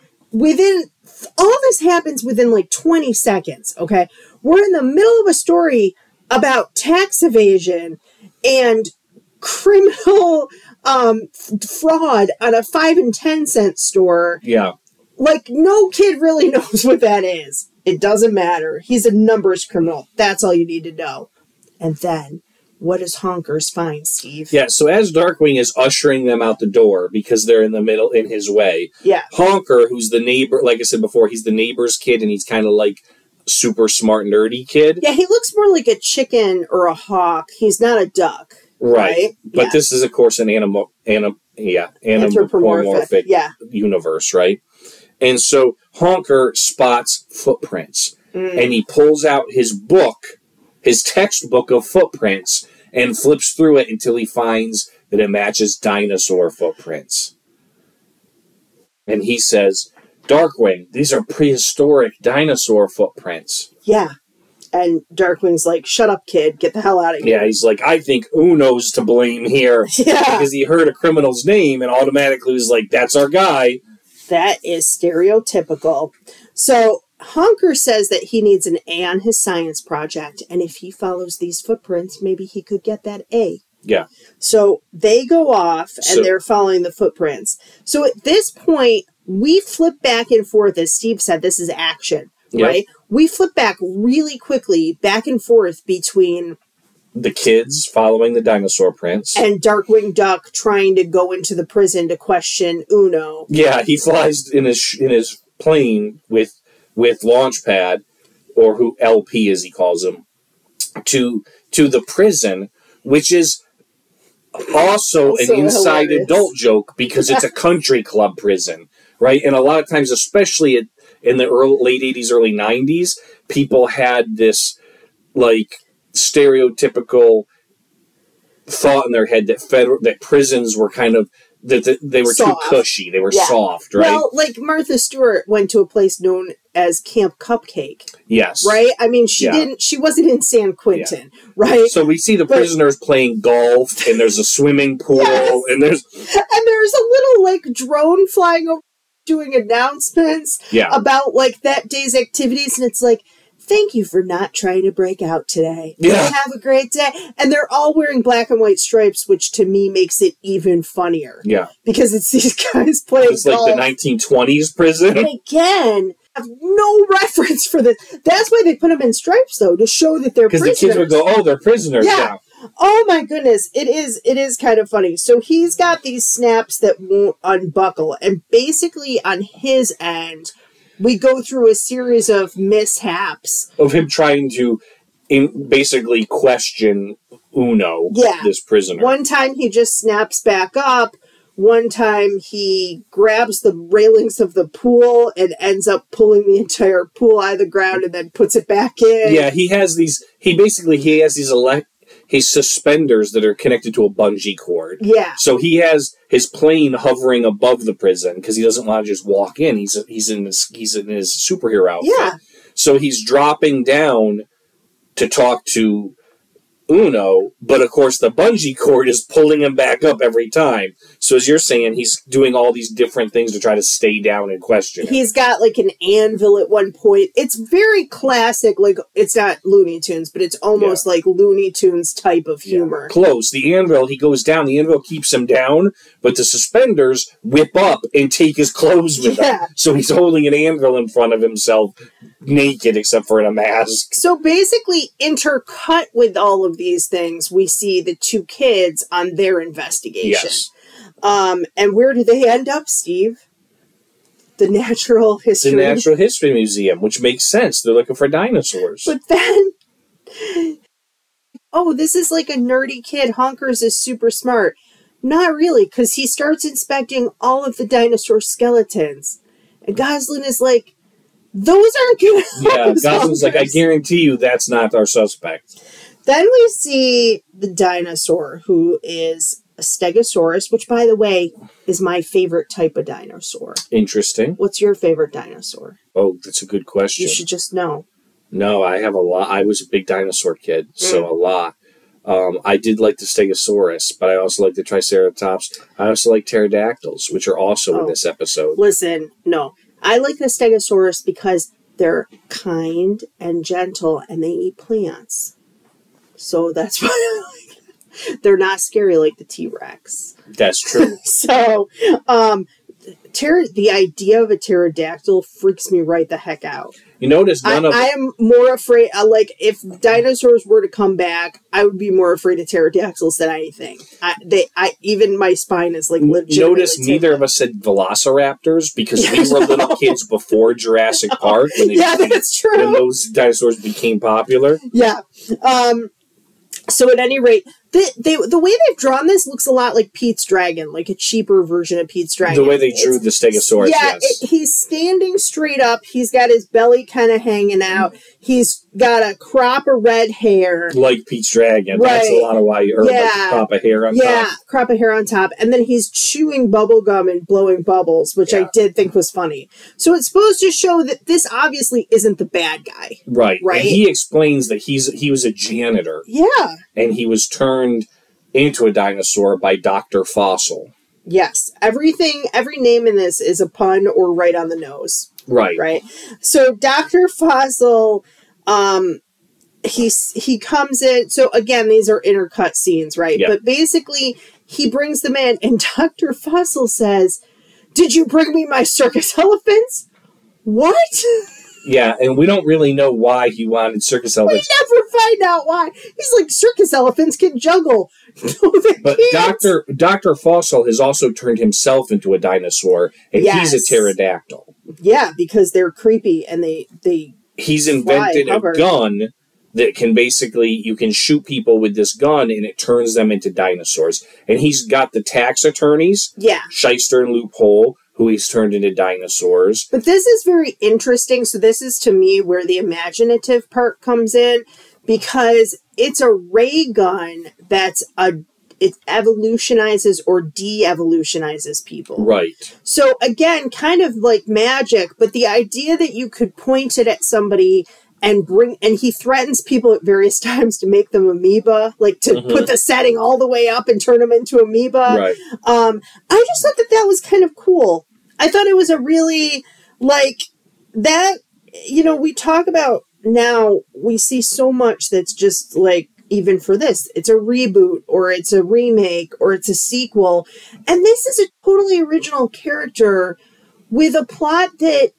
all this happens within like 20 seconds, okay? We're in the middle of a story about tax evasion and criminal fraud on a 5 and 10 cent store. Yeah. Like, no kid really knows what that is. It doesn't matter. He's a numbers criminal. That's all you need to know. And then, what does Honkers find, Steve? Yeah, so as Darkwing is ushering them out the door, because they're in the middle, in his way, Honker, who's the neighbor, like I said before, he's the neighbor's kid, and he's kind of like super smart, nerdy kid. Yeah, he looks more like a chicken or a hawk. He's not a duck. Right? But this is, of course, an anthropomorphic universe, right? And so Honker spots footprints, and he pulls out his book, his textbook of footprints, and flips through it until he finds that it matches dinosaur footprints. And he says, "Darkwing, these are prehistoric dinosaur footprints." Yeah. And Darkwing's like, "Shut up, kid. Get the hell out of here." Yeah, he's like, "I think Uno's to blame here." Yeah. Because he heard a criminal's name and automatically was like, "That's our guy." That is stereotypical. So Honker says that he needs an A on his science project, and if he follows these footprints, maybe he could get that A. Yeah. So they go off, and they're following the footprints. So at this point, we flip back and forth. As Steve said, this is action, right? We flip back really quickly, back and forth between the kids following the dinosaur prints and Darkwing Duck trying to go into the prison to question Uno. Yeah, he flies in his plane with Launchpad, or who LP as he calls him, to the prison, which is also an inside hilarious adult joke because it's a country club prison, right? And a lot of times, especially in the late 80s, early 90s, people had this like stereotypical thought in their head that prisons were kind of that they were soft. Too cushy. They were soft, right? Well, like Martha Stewart went to a place known as Camp Cupcake. Yes. Right? I mean, she wasn't in San Quentin, right? So we see the prisoners playing golf, and there's a swimming pool, and there's a little like drone flying over doing announcements about like that day's activities, and it's like, thank you for not trying to break out today. Yeah. Have a great day. And they're all wearing black and white stripes, which to me makes it even funnier. Yeah. Because it's these guys playing It's like the 1920s prison. And again, I have no reference for this. That's why they put them in stripes, though, to show that they're prisoners. Because the kids would go, oh, they're prisoners now. Oh my goodness. It is kind of funny. So he's got these snaps that won't unbuckle. And basically on his end, we go through a series of mishaps. Of him trying to basically question Uno, this prisoner. One time he just snaps back up. One time he grabs the railings of the pool and ends up pulling the entire pool out of the ground and then puts it back in. Yeah, he has these his suspenders that are connected to a bungee cord. Yeah. So he has his plane hovering above the prison because he doesn't want to just walk in. He's in his superhero outfit. Yeah. So he's dropping down to talk to Uno, but of course the bungee cord is pulling him back up every time. So as you're saying, he's doing all these different things to try to stay down and question him. He's got like an anvil at one point. It's very classic, like it's not Looney Tunes, but it's almost like Looney Tunes type of humor. Close. The anvil, he goes down, the anvil keeps him down, but the suspenders whip up and take his clothes with him. So he's holding an anvil in front of himself, naked except for in a mask. So basically, intercut with all of these things, we see the two kids on their investigation. Yes. And where do they end up, Steve? The Natural History Museum, which makes sense. They're looking for dinosaurs. But then, this is like a nerdy kid. Honkers is super smart. Not really, because he starts inspecting all of the dinosaur skeletons. And Goslin is like, those aren't good. Yeah, Goslin's like, I guarantee you that's not our suspect. Then we see the dinosaur, who is a Stegosaurus, which, by the way, is my favorite type of dinosaur. Interesting. What's your favorite dinosaur? Oh, that's a good question. You should just know. No, I have a lot. I was a big dinosaur kid, so a lot. I did like the Stegosaurus, but I also like the Triceratops. I also like pterodactyls, which are also in this episode. Listen, no. I like the Stegosaurus because they're kind and gentle, and they eat plants. So that's why I like them. They're not scary like the T-Rex. That's true. So, the idea of a pterodactyl freaks me right the heck out. You notice I am more afraid, if dinosaurs were to come back, I would be more afraid of pterodactyls than anything. Even my spine is like legitimately. Notice neither of us said velociraptors because we were little kids before Jurassic Park. That's true. When those dinosaurs became popular. Yeah. So at any rate, the way they've drawn this looks a lot like Pete's Dragon, like a cheaper version of Pete's Dragon. The way they drew the Stegosaurus, he's standing straight up. He's got his belly kind of hanging out. He's got a crop of red hair. Like Pete's Dragon. Right. That's a lot of why you like a crop of hair on top. Yeah, crop of hair on top. And then he's chewing bubble gum and blowing bubbles, which I did think was funny. So it's supposed to show that this obviously isn't the bad guy. Right. And he explains that he was a janitor. Yeah. And he was turned into a dinosaur by Dr. Fossil. Yes. Every name in this is a pun or right on the nose. Right. Right. So Dr. Fossil, he comes in. So again, these are intercut scenes, right? Yeah. But basically, he brings them in, and Dr. Fossil says, "Did you bring me my circus elephants?" What? Yeah, and we don't really know why he wanted circus We elephants. never find out why. He's like, circus elephants can juggle. No, they But can't. Dr. Fossil has also turned himself into a dinosaur, and he's a pterodactyl. Yeah, because they're creepy and they He's invented hover. a gun that can basically, you can shoot people with this gun and it turns them into dinosaurs. And he's got the tax attorneys, yeah. Shyster and Loophole, who he's turned into dinosaurs. But this is very interesting. So this is, to me, where the imaginative part comes in, because it's a ray gun it evolutionizes or de-evolutionizes people. Right. So again, kind of like magic, but the idea that you could point it at somebody and he threatens people at various times to make them amoeba, like to put the setting all the way up and turn them into amoeba. Right. I just thought that was kind of cool. I thought it was a really, like, that, we talk about now, we see so much that's just like, even for this, it's a reboot or it's a remake or it's a sequel. And this is a totally original character with a plot that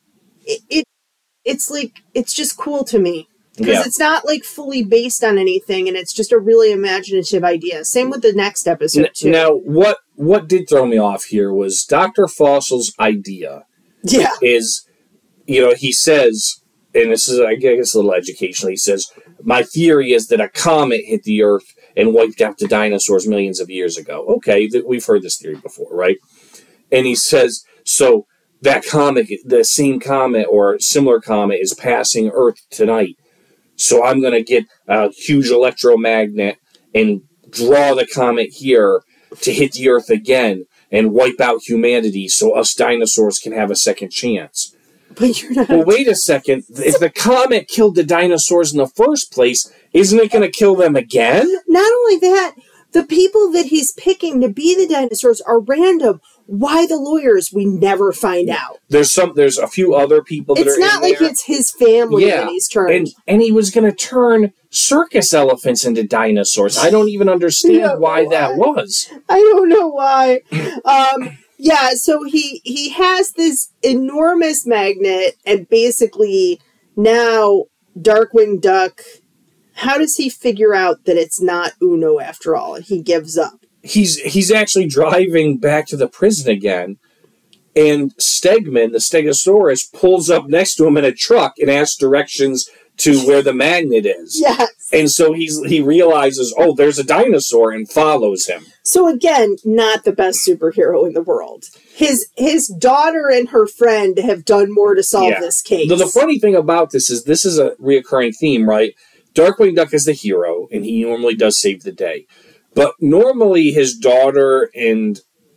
it's like, it's just cool to me. Because it's not like fully based on anything, and it's just a really imaginative idea. Same with the next episode, too. Now, what did throw me off here was Dr. Fossil's idea. Yeah. Is, he says, and this is, I guess, a little educational, he says, my theory is that a comet hit the Earth and wiped out the dinosaurs millions of years ago. Okay, we've heard this theory before, right? And he says, so that comet, the same comet or similar comet is passing Earth tonight. So I'm going to get a huge electromagnet and draw the comet here to hit the Earth again and wipe out humanity so us dinosaurs can have a second chance. But you're not... Well, wait a second. If the comet killed the dinosaurs in the first place, isn't it going to kill them again? Not only that, the people that he's picking to be the dinosaurs are random. Why the lawyers? We never find out. There's a few other people that it's are in there. It's not like it's his family that he's turned. And he was going to turn circus elephants into dinosaurs. I don't even understand why that was. I don't know why. Yeah, so he has this enormous magnet, and basically now Darkwing Duck, how does he figure out that it's not Uno after all? He gives up. He's actually driving back to the prison again, and Stegman, the Stegosaurus, pulls up next to him in a truck and asks directions to where the magnet is. Yes. And so he realizes, oh, there's a dinosaur, and follows him. So again, not the best superhero in the world. His daughter and her friend have done more to solve this case. The funny thing about this is a reoccurring theme, right? Darkwing Duck is the hero, and he normally does save the day. But normally his daughter and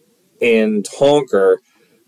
Honker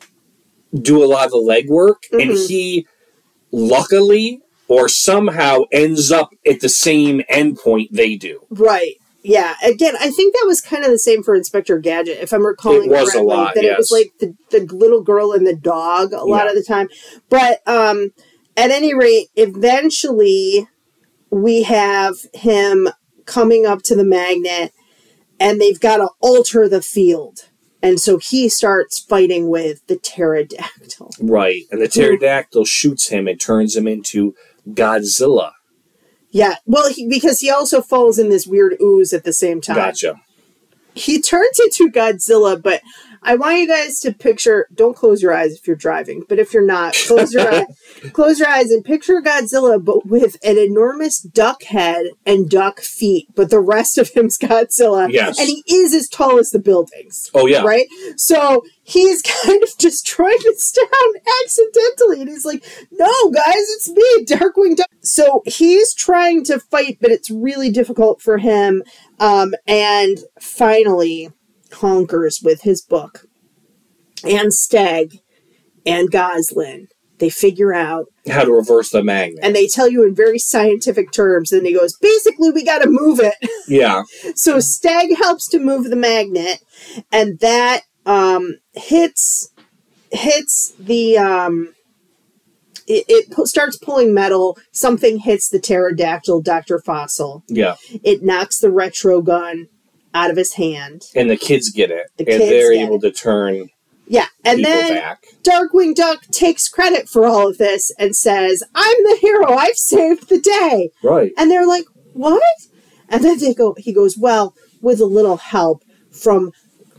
do a lot of the legwork, and he luckily or somehow ends up at the same endpoint they do. Right. Yeah. Again, I think that was kind of the same for Inspector Gadget, if I'm recalling correctly. It was a lot, that it was like the little girl and the dog a lot of the time. But at any rate, eventually we have him coming up to the magnet, and they've got to alter the field. And so he starts fighting with the pterodactyl. Right. And the pterodactyl shoots him and turns him into Godzilla. Yeah. Well, because he also falls in this weird ooze at the same time. Gotcha. He turns into Godzilla, but I want you guys to picture, don't close your eyes if you're driving, but if you're not, close your eyes and picture Godzilla, but with an enormous duck head and duck feet, but the rest of him's Godzilla. Yes. And he is as tall as the buildings. Oh, yeah. Right? So he's kind of destroying this town accidentally, and he's like, no, guys, it's me, Darkwing Duck. So he's trying to fight, but it's really difficult for him. And finally conquers with his book. And Steg and Goslin, they figure out how to reverse the magnet. And they tell you in very scientific terms, and he goes, basically, we got to move it. Yeah. So Steg helps to move the magnet, and that hits the starts pulling metal. Something hits the pterodactyl, Dr. Fossil. Yeah. It knocks the retro gun out of his hand. And the kids get it. The and kids they're get able to turn Yeah. And people then back. Darkwing Duck takes credit for all of this and says, I'm the hero. I've saved the day. Right. And they're like, what? And then he goes, well, with a little help from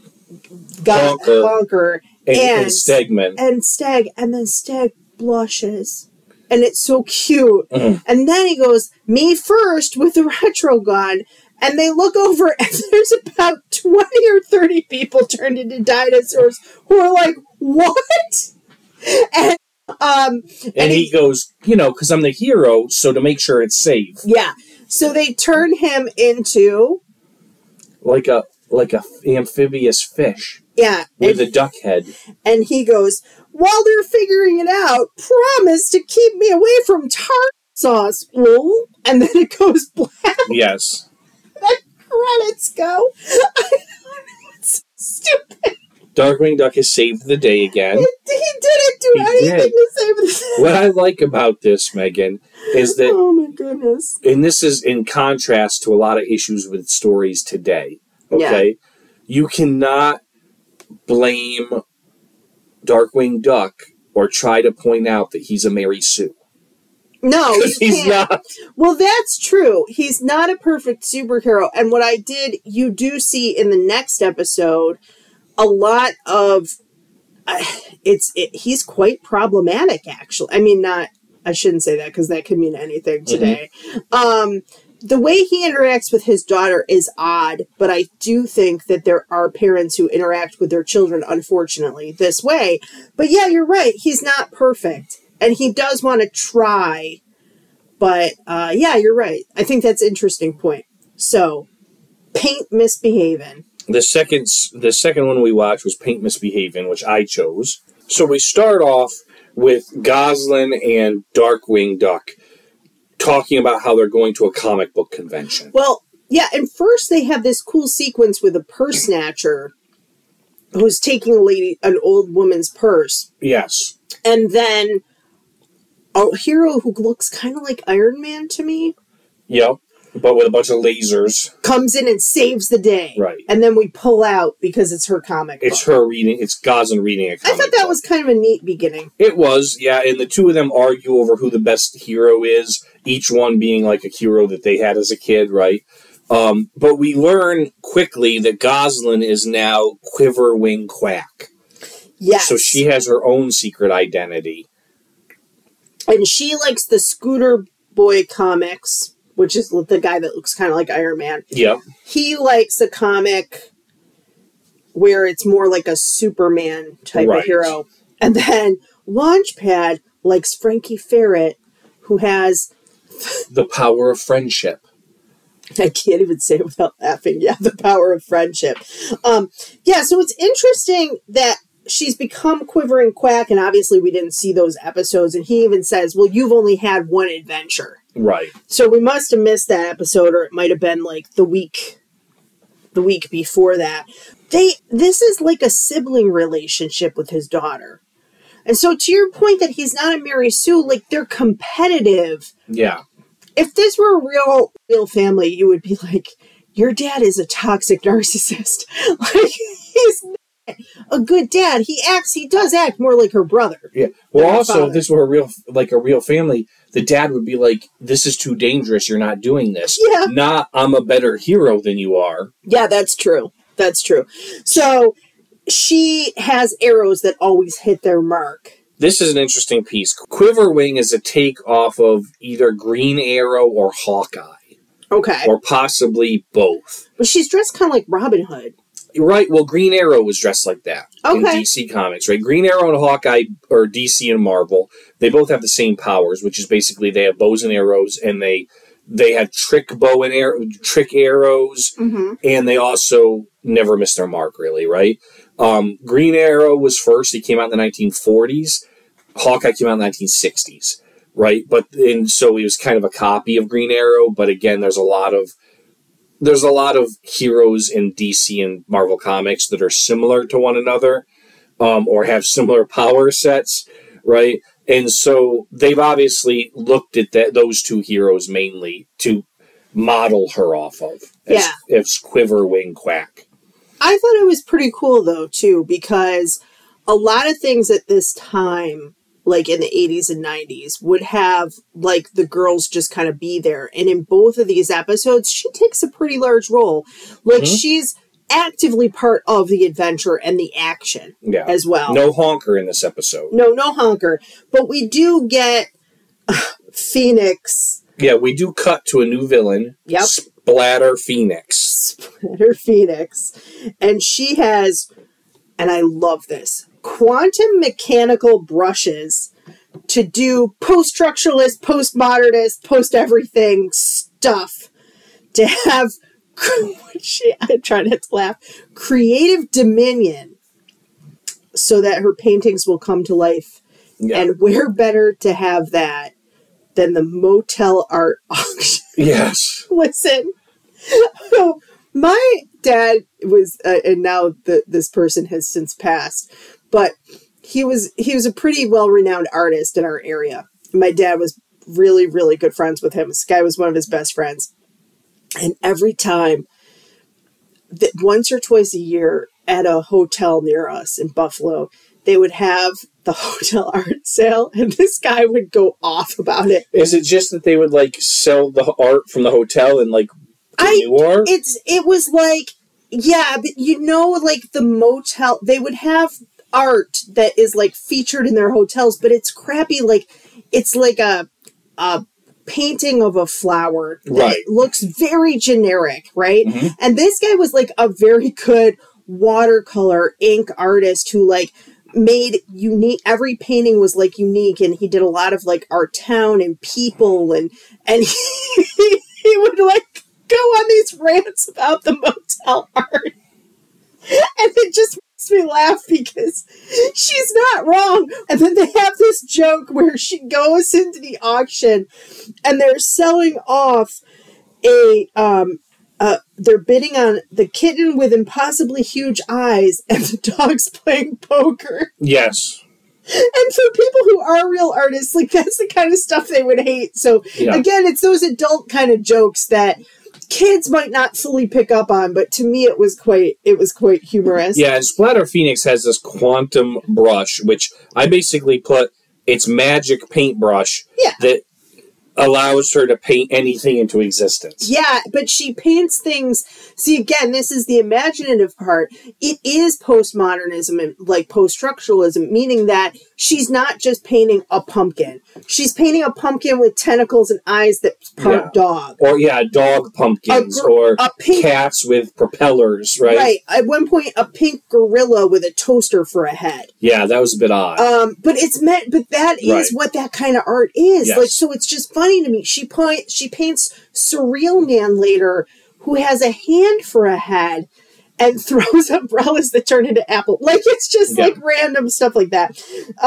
Honker and Stegman. And Steg. And then Steg blushes. And it's so cute. Mm-hmm. And then he goes, me first with the retro gun. And they look over and there's about 20 or 30 people turned into dinosaurs who are like, what? And he goes, because I'm the hero, so to make sure it's safe. Yeah. So they turn him into like a amphibious fish. Yeah. With a duck head. And he goes, while they're figuring it out, promise to keep me away from tart sauce. And then it goes black. Yes. The credits go. It's stupid. Darkwing Duck has saved the day again. He didn't do anything to save the day. What I like about this, Megan, is that... Oh, my goodness. And this is in contrast to a lot of issues with stories today. Okay? Yeah. You cannot blame Darkwing Duck or try to point out that he's a Mary Sue. No, he's not. Well, that's true. He's not a perfect superhero. And what you do see in the next episode, a lot of he's quite problematic, actually. I mean, I shouldn't say that because that could mean anything today. Mm-hmm. The way he interacts with his daughter is odd, but I do think that there are parents who interact with their children, unfortunately, this way. But yeah, you're right. He's not perfect. And he does want to try. But yeah, you're right. I think that's an interesting point. So, Paint Misbehavin'. The second one we watched was Paint Misbehavin', which I chose. So we start off with Gosalyn and Darkwing Duck talking about how they're going to a comic book convention. Well, yeah, and first they have this cool sequence with a purse snatcher who's taking an old woman's purse. Yes. And then a hero who looks kind of like Iron Man to me. Yep. But with a bunch of lasers. Comes in and saves the day. Right. And then we pull out because it's her comic book. It's her reading. It's Gosalyn reading a comic I thought that was kind of a neat beginning. It was, yeah. And the two of them argue over who the best hero is. Each one being like a hero that they had as a kid, right? But we learn quickly that Gosalyn is now Quiverwing Quack. Yes. So she has her own secret identity. And she likes the Scooter Boy comics, which is the guy that looks kind of like Iron Man. Yep. He likes a comic where it's more like a Superman type of hero. And then Launchpad likes Frankie Ferret, who has... the power of friendship. I can't even say it without laughing. Yeah, the power of friendship. Yeah, so it's interesting that she's become Quivering Quack, and obviously we didn't see those episodes, and he even says, well, you've only had one adventure. Right. So we must have missed that episode, or it might have been like the week before that. This is like a sibling relationship with his daughter. And so to your point that he's not a Mary Sue, like they're competitive. Yeah. If this were a real family, you would be like, your dad is a toxic narcissist. Like, he's not a good dad. He does act more like her brother. Yeah. Well, also, if this were a real family, the dad would be like, this is too dangerous. You're not doing this. Yeah. Not, I'm a better hero than you are. Yeah, that's true. That's true. So she has arrows that always hit their mark. This is an interesting piece. Quiverwing is a take off of either Green Arrow or Hawkeye. Okay. Or possibly both. But she's dressed kind of like Robin Hood. Right. Well, Green Arrow was dressed like that in DC Comics, right? Green Arrow and Hawkeye are DC and Marvel. They both have the same powers, which is basically they have bows and arrows, and they have trick arrows, mm-hmm. and they also never miss their mark, really, right? Green Arrow was first. He came out in the 1940s. Hawkeye came out in the 1960s, right? And so he was kind of a copy of Green Arrow, but again, there's a lot of heroes in DC and Marvel Comics that are similar to one another, or have similar power sets, right? And so they've obviously looked at those two heroes mainly to model her off of as Quiverwing Quack. I thought it was pretty cool, though, too, because a lot of things at this time, like in the 80s and 90s, would have, like, the girls just kind of be there. And in both of these episodes, she takes a pretty large role. Like, she's actively part of the adventure and the action as well. No honker in this episode. No honker. But we do get Phoenix. Yeah, we do cut to a new villain. Yep. Splatter Phoenix. Splatter Phoenix. And she has, and I love this, quantum mechanical brushes to do post-structuralist, post-modernist, post-everything stuff. To have, I'm trying not to laugh, creative dominion so that her paintings will come to life. Yeah. And where better to have that than the motel art auction? Yes. Listen, my dad was, and now this person has since passed, but he was a pretty well-renowned artist in our area. My dad was really, really good friends with him. This guy was one of his best friends. And every time, once or twice a year at a hotel near us in Buffalo, they would have the hotel art sale, and this guy would go off about it. Is it just that they would, like, sell the art from the hotel and, like, new art? It was like, yeah, but you know, like, the motel, they would have art that is, like, featured in their hotels, but it's crappy, like, it's like a painting of a flower that looks very generic, right? Mm-hmm. And this guy was, like, a very good watercolor ink artist who, like, made unique, every painting was, like, unique, and he did a lot of, like, our town and people, and he would, like, go on these rants about the motel art. And it just makes me laugh because she's not wrong. And then they have this joke where she goes into the auction and they're selling off they're bidding on the kitten with impossibly huge eyes and the dog's playing poker. Yes. And for people who are real artists, like, that's the kind of stuff they would hate. So again, it's those adult kind of jokes that kids might not fully pick up on, but to me it was quite humorous. Yeah, and Splatter Phoenix has this quantum brush, which I basically put its magic paintbrush that allows her to paint anything into existence. Yeah, but she paints things. See, again, this is the imaginative part. It is postmodernism and, like, post-structuralism, meaning that she's not just painting a pumpkin. She's painting a pumpkin with tentacles and eyes that's part dog. Or, dog pumpkins or cats with propellers, right? Right. At one point, a pink gorilla with a toaster for a head. Yeah, that was a bit odd. But that is what that kind of art is. Yes. Like, so it's just funny to me. She paints Surreal Man later, who has a hand for a head and throws umbrellas that turn into apple. Like, it's just like random stuff like that.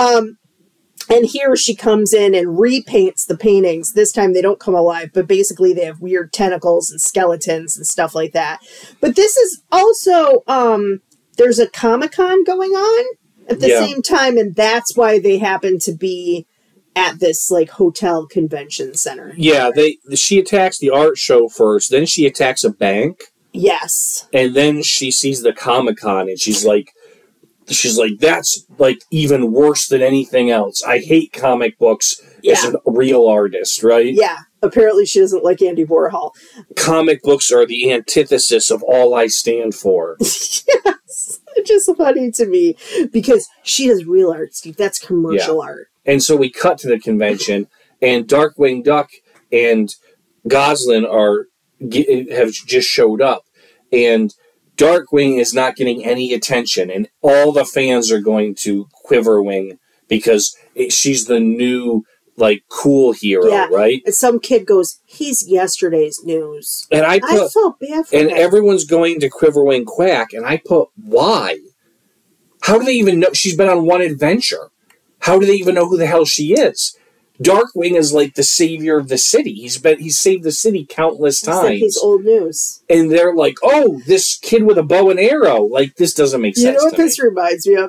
And here she comes in and repaints the paintings. This time they don't come alive, but basically they have weird tentacles and skeletons and stuff like that. But this is also, there's a Comic-Con going on at the same time, and that's why they happen to be at this, like, hotel convention center. Yeah, she attacks the art show first, then she attacks a bank. Yes. And then she sees the Comic-Con and she's like, that's, like, even worse than anything else. I hate comic books as a real artist, right? Yeah. Apparently she doesn't like Andy Warhol. Comic books are the antithesis of all I stand for. Yes. It's just funny to me because she does real art, Steve. That's commercial art. And so we cut to the convention, and Darkwing Duck and Goslin have just showed up, and Darkwing is not getting any attention, and all the fans are going to Quiverwing because she's the new, like, cool hero, right? And some kid goes, he's yesterday's news. And I felt bad for and everyone's going to Quiverwing Quack, and I put, why? How do they even know? She's been on one adventure. How do they even know who the hell she is? Darkwing is like the savior of the city. He's saved the city countless times. Like he's old news. And they're like, oh, this kid with a bow and arrow. Like, this doesn't make sense. You know what this reminds me of?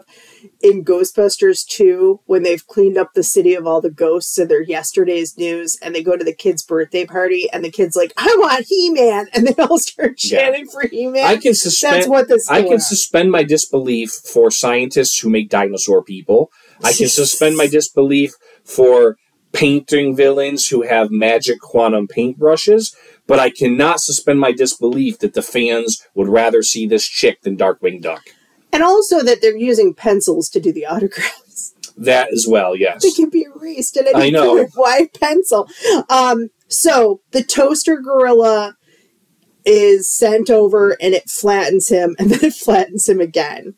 in Ghostbusters 2, when they've cleaned up the city of all the ghosts and their yesterday's news, and they go to the kid's birthday party, and the kid's like, I want He-Man, and they all start chanting for He-Man. I can suspend. That's what this. I can suspend my disbelief for scientists who make dinosaur people. I can suspend my disbelief for painting villains who have magic quantum paintbrushes, but I cannot suspend my disbelief that the fans would rather see this chick than Darkwing Duck. And also that they're using pencils to do the autographs. That as well, yes. They can be erased at any point. Why pencil? So the toaster gorilla is sent over and it flattens him, and then it flattens him again.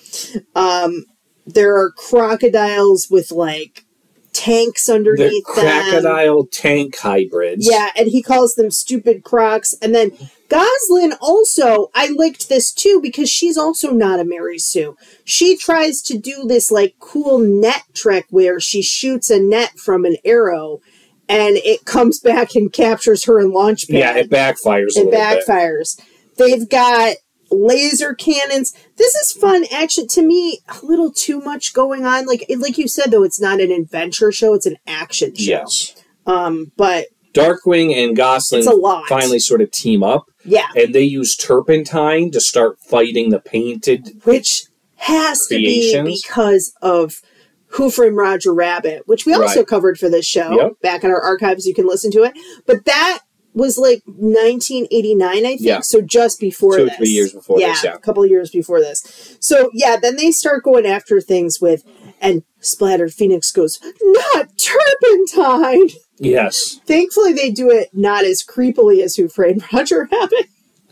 There are crocodiles with like tanks underneath them. Crocodile tank hybrids. Yeah, and he calls them stupid crocs. And then Goslin also, I liked this too because she's also not a Mary Sue. She tries to do this like cool net trick where she shoots a net from an arrow and it comes back and captures her in Launchpad. Yeah, it backfires a little bit. They've got laser cannons. This is fun. Actually, to me, a little too much going on. Like you said, though, it's not an adventure show; it's an action show. Yes. But Darkwing and Goslin finally sort of team up. Yeah. And they use turpentine to start fighting the painted, which has creations. To be because of Who Framed Roger Rabbit, which we also covered for this show back in our archives. You can listen to it, but that was like 1989, I think. Yeah. So just before this. 2 or 3 years before this, a couple of years before this. So, yeah, then they start going after things with, and Splattered Phoenix goes, not turpentine! Yes. Thankfully, they do it not as creepily as Who Framed Roger Rabbit.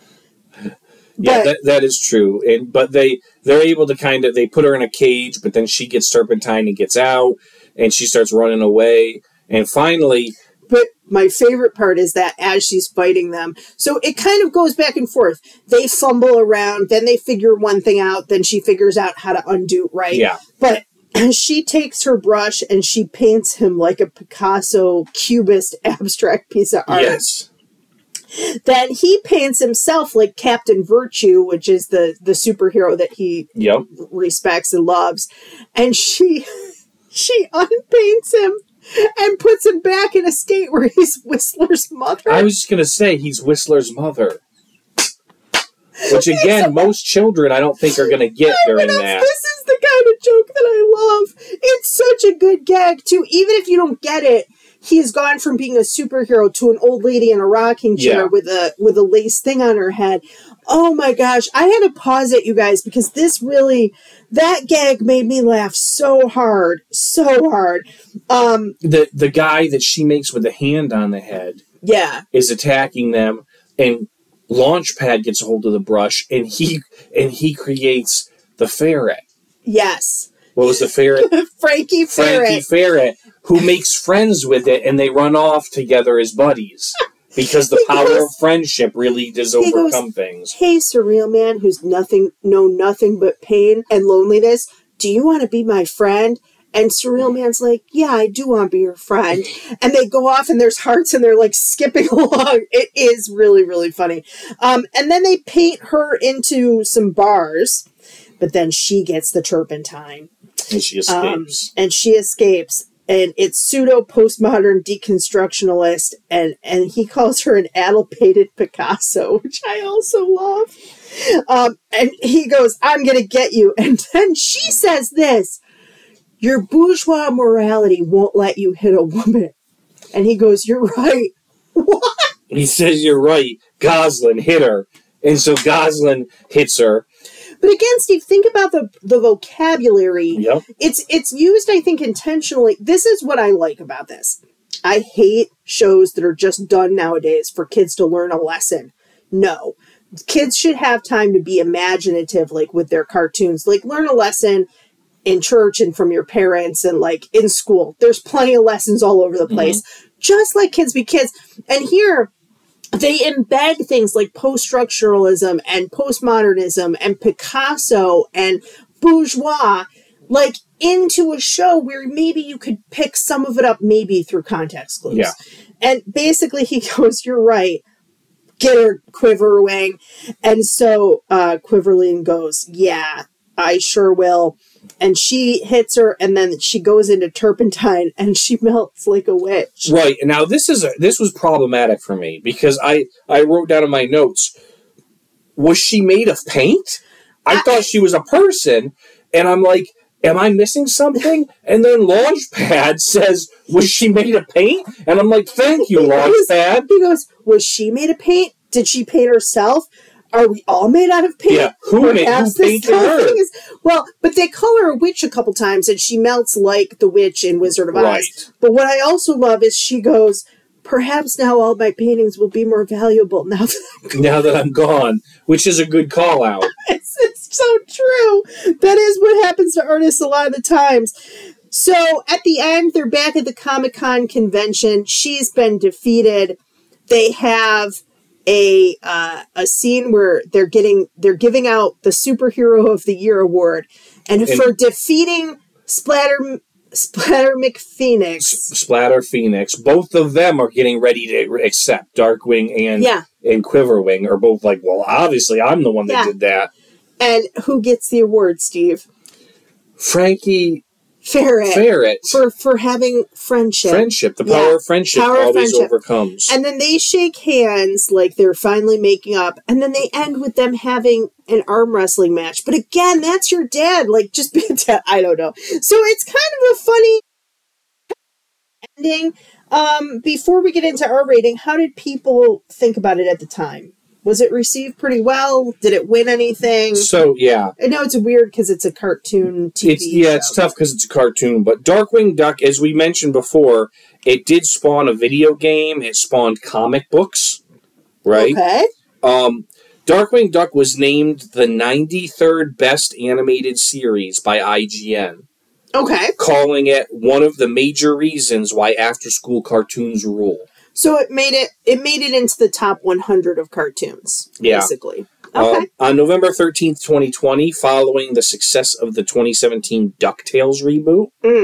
Yeah, that is true. But they're able to they put her in a cage, but then she gets turpentine and gets out, and she starts running away. And finally... But my favorite part is that as she's fighting them, so it kind of goes back and forth. They fumble around, then they figure one thing out, then she figures out how to undo, right? Yeah. But she takes her brush and she paints him like a Picasso Cubist abstract piece of art. Yes. Then he paints himself like Captain Virtue, which is the superhero that he respects and loves. And she unpaints him and puts him back in a state where he's Whistler's mother. I was just going to say, he's Whistler's mother. Which, again, most children I don't think are going to get during that. This is the kind of joke that I love. It's such a good gag, too. Even if you don't get it, he has gone from being a superhero to an old lady in a rocking chair with a lace thing on her head. Oh my gosh. I had to pause it, you guys, because that gag made me laugh so hard. So hard. The guy that she makes with the hand on the head is attacking them, and Launchpad gets a hold of the brush, and he creates the ferret. Yes. What was the ferret? Frankie Ferret, who makes friends with it, and they run off together as buddies. Because the power of friendship really does overcome things. Hey, Surreal Man, who's known nothing but pain and loneliness, do you want to be my friend? And Surreal Man's like, yeah, I do want to be your friend. And they go off and there's hearts and they're like skipping along. It is really, really funny. And then they paint her into some bars, but then she gets the turpentine. And she escapes. And it's pseudo-postmodern deconstructionalist, and he calls her an addle-pated Picasso, which I also love. And he goes, I'm going to get you. And then she says this, your bourgeois morality won't let you hit a woman. And he goes, you're right. What? He says, you're right. Goslin hit her. And so Goslin hits her. But again, Steve, think about the vocabulary. Yep. It's used, I think, intentionally. This is what I like about this. I hate shows that are just done nowadays for kids to learn a lesson. No. Kids should have time to be imaginative, like with their cartoons. Like, learn a lesson in church and from your parents and, like, in school. There's plenty of lessons all over the place. Mm-hmm. Just like kids be kids. And here... they embed things like post-structuralism and postmodernism and Picasso and bourgeois, like, into a show where maybe you could pick some of it up maybe through context clues. Yeah. And basically he goes, you're right. Get her, Quiverwing. And so Quiverling goes, yeah, I sure will. and she hits her, and then she goes into turpentine, and she melts like a witch. Right. And now this was problematic for me because I wrote down in my notes, was she made of paint? I thought she was a person, and I'm like, am I missing something? And then Launchpad says, was she made of paint? And I'm like, thank you, Launchpad. He goes, was she made of paint? Did she paint herself? Are we all made out of paint? Yeah, who painted her? Well, but they call her a witch a couple times, and she melts like the witch in Wizard of Oz. Right. But what I also love is she goes, perhaps now all my paintings will be more valuable now that I'm gone, which is a good call out. It's so true. That is what happens to artists a lot of the times. So at the end, they're back at the Comic-Con convention. She's been defeated. They have a scene where they're giving out the Superhero of the Year award, and for defeating Splatter McPhoenix, both of them are getting ready to accept. Darkwing and Quiverwing are both like, well, obviously I'm the one that did that. And who gets the award, Steve? Frankie Ferret. For having friendship. The power of friendship always overcomes. And then they shake hands like they're finally making up. And then they end with them having an arm wrestling match. But again, that's your dad. Like, just be a dad. I don't know. So it's kind of a funny ending. Before we get into our rating, how did people think about it at the time? Was it received pretty well? Did it win anything? So, yeah. I know it's weird because it's a cartoon TV show. It's tough because it's a cartoon. But Darkwing Duck, as we mentioned before, it did spawn a video game. It spawned comic books, right? Okay. Darkwing Duck was named the 93rd best animated series by IGN. Okay. Calling it one of the major reasons why after-school cartoons rule. So it made it into the top 100 of cartoons, basically. Okay. On November 13th, 2020, following the success of the 2017 DuckTales reboot,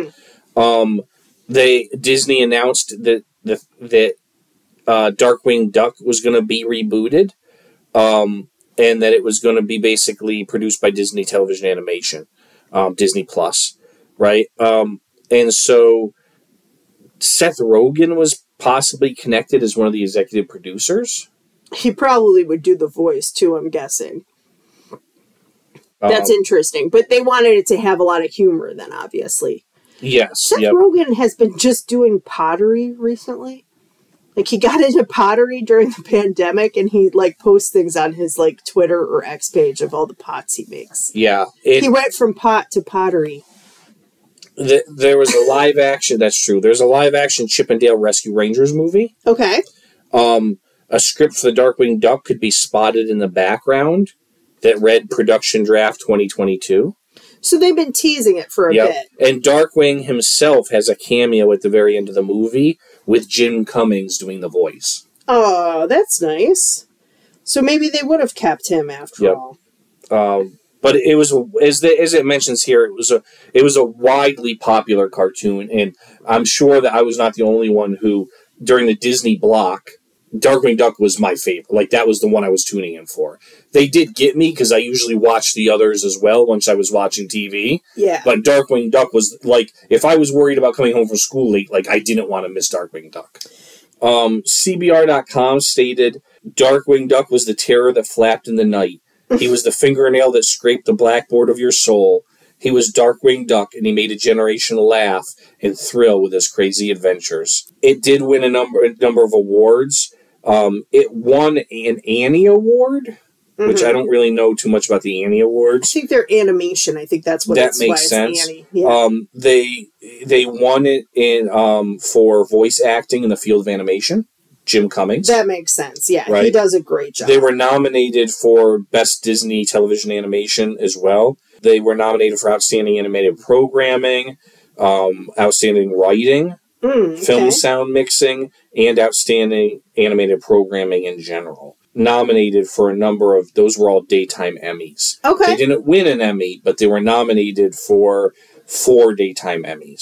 Disney announced that Darkwing Duck was going to be rebooted, and that it was going to be basically produced by Disney Television Animation, Disney Plus, right? And so Seth Rogen was possibly connected as one of the executive producers. He probably would do the voice too, I'm guessing. That's interesting. But they wanted it to have a lot of humor then, obviously. Yes. Seth Rogen has been just doing pottery recently. Like, he got into pottery during the pandemic, and he, like, posts things on his, like, Twitter or X page of all the pots he makes. Yeah. He went from pot to pottery. There was a live action, that's true. There's a live action Chip and Dale Rescue Rangers movie. Okay. A script for the Darkwing Duck could be spotted in the background that read Production Draft 2022. So they've been teasing it for a bit. And Darkwing himself has a cameo at the very end of the movie with Jim Cummings doing the voice. Oh, that's nice. So maybe they would have kept him after all. But it was, as it mentions here, it was a widely popular cartoon, and I'm sure that I was not the only one who, during the Disney block, Darkwing Duck was my favorite. Like, that was the one I was tuning in for. They did get me, because I usually watch the others as well once I was watching TV. Yeah. But Darkwing Duck was, like, if I was worried about coming home from school late, like, I didn't want to miss Darkwing Duck. CBR.com stated, Darkwing Duck was the terror that flapped in the night. He was the fingernail that scraped the blackboard of your soul. He was Darkwing Duck, and he made a generation laugh and thrill with his crazy adventures. It did win a number of awards. It won an Annie Award, which I don't really know too much about the Annie Awards. I think they're animation. I think that's what that makes sense. Annie. Yeah. They won it in for voice acting in the field of animation. Jim Cummings. That makes sense. Yeah, right? He does a great job. They were nominated for Best Disney Television Animation as well. They were nominated for Outstanding Animated Programming, Outstanding Writing, Film Sound Mixing, and Outstanding Animated Programming in general. Nominated for a number of, those were all daytime Emmys. Okay. They didn't win an Emmy, but they were nominated for 4 daytime Emmys.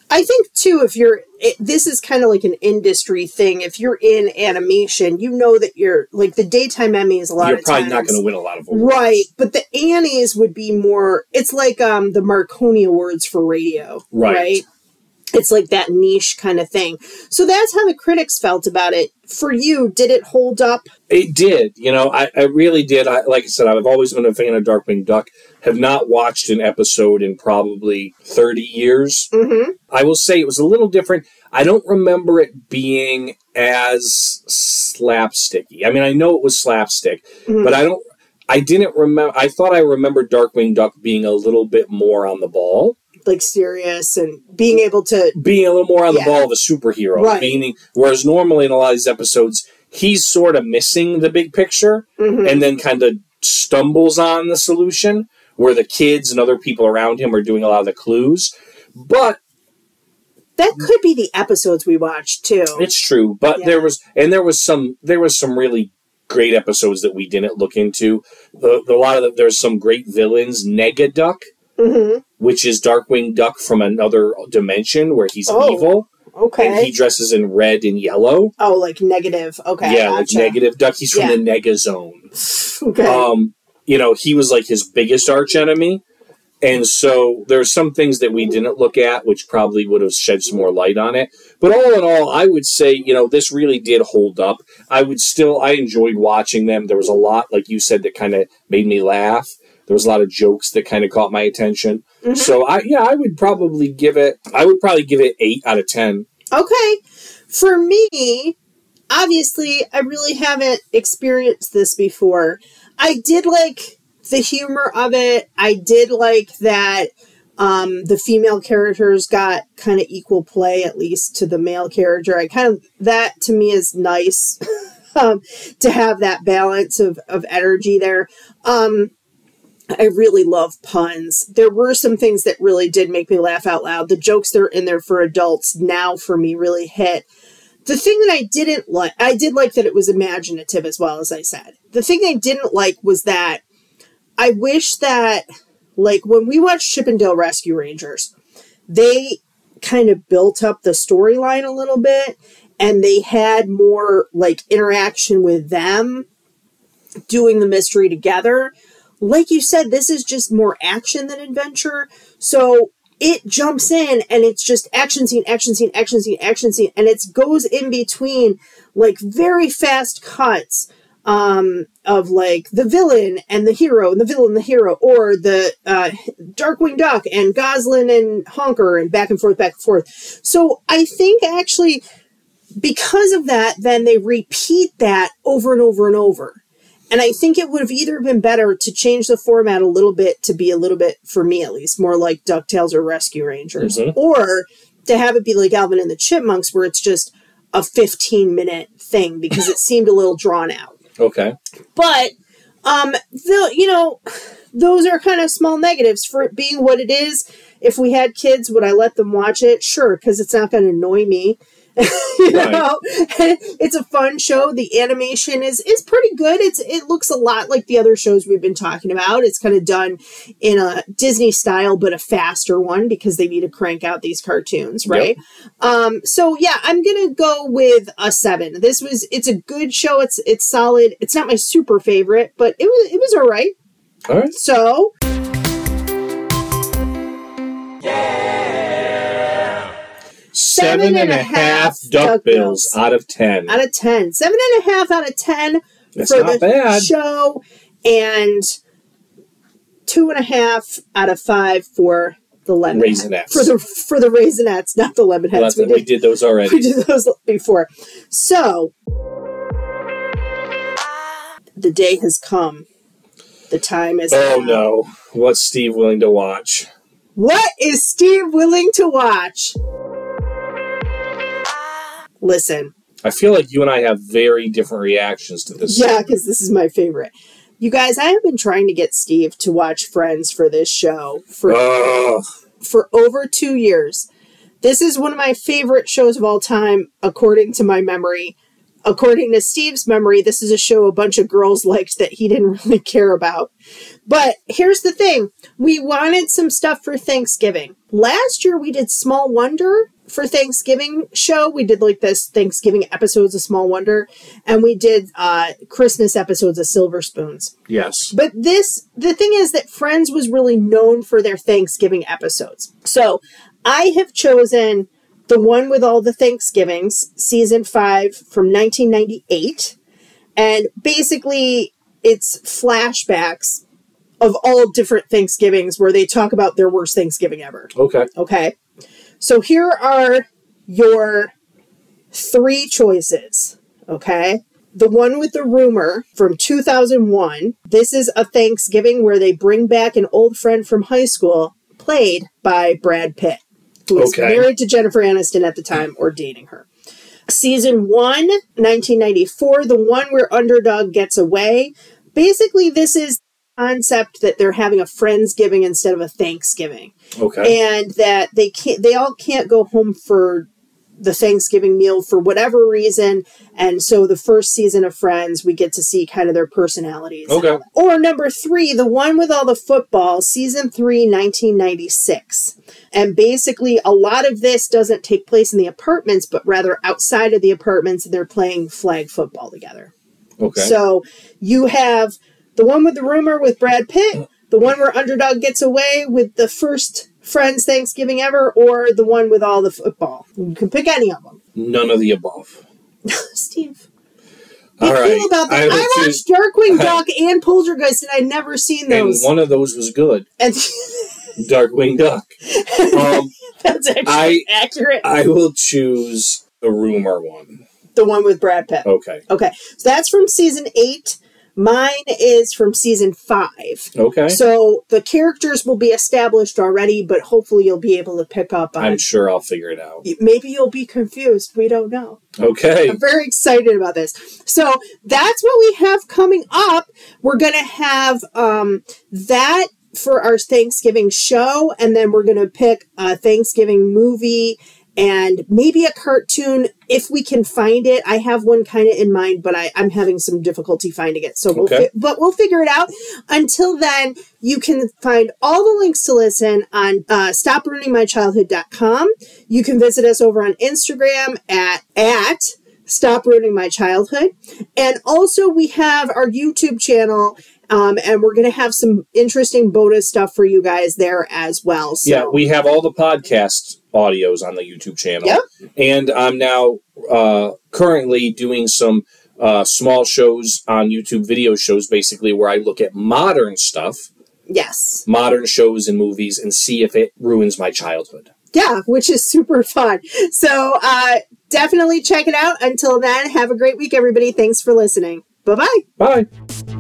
I think, too, this is kind of like an industry thing. If you're in animation, you know that you're, like, the Daytime Emmys a lot of times. You're probably not going to win a lot of awards. Right, but the Annies would be more, it's like the Marconi Awards for radio. Right? It's like that niche kind of thing. So that's how the critics felt about it. For you, did it hold up? It did. You know, I really did. Like I said, I've always been a fan of Darkwing Duck. Have not watched an episode in probably 30 years. Mm-hmm. I will say it was a little different. I don't remember it being as slapsticky. I mean, I know it was slapstick, but I didn't remember. I thought I remembered Darkwing Duck being a little bit more on the ball. Like serious and being able to... Being a little more on the ball of a superhero. Right. Meaning, whereas normally in a lot of these episodes, he's sort of missing the big picture and then kind of stumbles on the solution where the kids and other people around him are doing a lot of the clues. But... That could be the episodes we watched, too. It's true. But there was some really great episodes that we didn't look into. There's some great villains. Negaduck. Mm-hmm. Which is Darkwing Duck from another dimension where he's evil. Okay. And he dresses in red and yellow. Oh, like negative. Okay. Yeah, like Negative Duck. He's from the Nega Zone. Okay. You know, he was like his biggest arch enemy. And so there's some things that we didn't look at, which probably would have shed some more light on it. But all in all, I would say, you know, this really did hold up. I enjoyed watching them. There was a lot, like you said, that kind of made me laugh. There was a lot of jokes that kind of caught my attention. Mm-hmm. So I would probably give it 8 out of 10. Okay. For me, obviously, I really haven't experienced this before. I did like the humor of it. I did like that the female characters got kind of equal play, at least to the male character. That to me is nice to have that balance of energy there. I really love puns. There were some things that really did make me laugh out loud. The jokes that are in there for adults now for me really hit. The thing that I didn't like, I did like that it was imaginative as well, as I said. The thing I didn't like was that I wish that, like, when we watched Chip 'n Dale Rescue Rangers, they kind of built up the storyline a little bit and they had more, like, interaction with them doing the mystery together. Like you said, this is just more action than adventure. So it jumps in and it's just action scene, action scene, action scene, action scene. And it goes in between like very fast cuts of like the villain and the hero and the villain and the hero, or the Darkwing Duck and Goslin and Honker and back and forth, back and forth. So I think actually because of that, then they repeat that over and over and over. And I think it would have either been better to change the format a little bit to be a little bit, for me at least, more like DuckTales or Rescue Rangers. Or to have it be like Alvin and the Chipmunks where it's just a 15-minute thing because it seemed a little drawn out. Okay. But, those are kind of small negatives for it being what it is. If we had kids, would I let them watch it? Sure, because it's not going to annoy me. know, it's a fun show. The animation is pretty good. It looks a lot like the other shows we've been talking about. It's kind of done in a Disney style, but a faster one because they need to crank out these cartoons, right? Yep. So yeah, I'm gonna go with a 7. It's a good show. It's solid. It's not my super favorite, but it was all right. All right. So. 7.5 duckbills out of 10. Out of 10. 7.5 out of 10 That's for not the bad. show, and 2.5 out of 5 for the lemon Raisinets. For the Raisinets, not the lemon heads. We did those already. We did those before. So the day has come. The time is Oh now. no. What's Steve willing to watch? What is Steve willing to watch? Listen. I feel like you and I have very different reactions to this. Yeah, because this is my favorite. You guys, I have been trying to get Steve to watch Friends for this show for over 2 years. This is one of my favorite shows of all time, according to my memory. According to Steve's memory, this is a show a bunch of girls liked that he didn't really care about. But here's the thing. We wanted some stuff for Thanksgiving. Last year we did Small Wonder for Thanksgiving show. We did like this Thanksgiving episodes of Small Wonder, and we did Christmas episodes of Silver Spoons. Yes. But the thing is that Friends was really known for their Thanksgiving episodes. So I have chosen the one with all the Thanksgivings, season 5 from 1998. And basically it's flashbacks of all different Thanksgivings where they talk about their worst Thanksgiving ever. Okay. So here are your 3 choices, okay? The one with the rumor from 2001. This is a Thanksgiving where they bring back an old friend from high school, played by Brad Pitt, who was married to Jennifer Aniston at the time or dating her. Season 1, 1994, the one where Underdog gets away. Basically, this is the concept that they're having a Friendsgiving instead of a Thanksgiving. Okay. And that they all can't go home for the Thanksgiving meal for whatever reason. And so the first season of Friends, we get to see kind of their personalities. Okay. Or number 3, the one with all the football, season 3, 1996. And basically a lot of this doesn't take place in the apartments, but rather outside of the apartments, they're playing flag football together. Okay. So you have the one with the rumor with Brad Pitt, the one where Underdog gets away with the first Friends Thanksgiving ever, or the one with all the football. You can pick any of them. None of the above. Steve. All right. Cool about that. I watched Darkwing Duck and Poltergeist, and I'd never seen those. And one of those was good. And Darkwing Duck. That's actually accurate. I will choose the rumor one. The one with Brad Pitt. Okay. Okay. So that's from season 8. Mine is from season 5. Okay. So the characters will be established already, but hopefully you'll be able to pick up on. I'm sure I'll figure it out. Maybe you'll be confused. We don't know. Okay. I'm very excited about this. So that's what we have coming up. We're going to have that for our Thanksgiving show, and then we're going to pick a Thanksgiving movie and maybe a cartoon if we can find it. I have one kind of in mind, but I'm having some difficulty finding it. So we'll figure it out. Until then, you can find all the links to listen on StopRuiningMyChildhood.com. You can visit us over on Instagram at Stop Ruining My Childhood. And also we have our YouTube channel, and we're going to have some interesting bonus stuff for you guys there as well. So. Yeah, we have all the podcast audios on the YouTube channel. Yep. And I'm now currently doing some small shows on YouTube, video shows, basically, where I look at modern stuff. Yes. Modern shows and movies and see if it ruins my childhood. Yeah, which is super fun. So definitely check it out. Until then, have a great week, everybody. Thanks for listening. Bye-bye. Bye.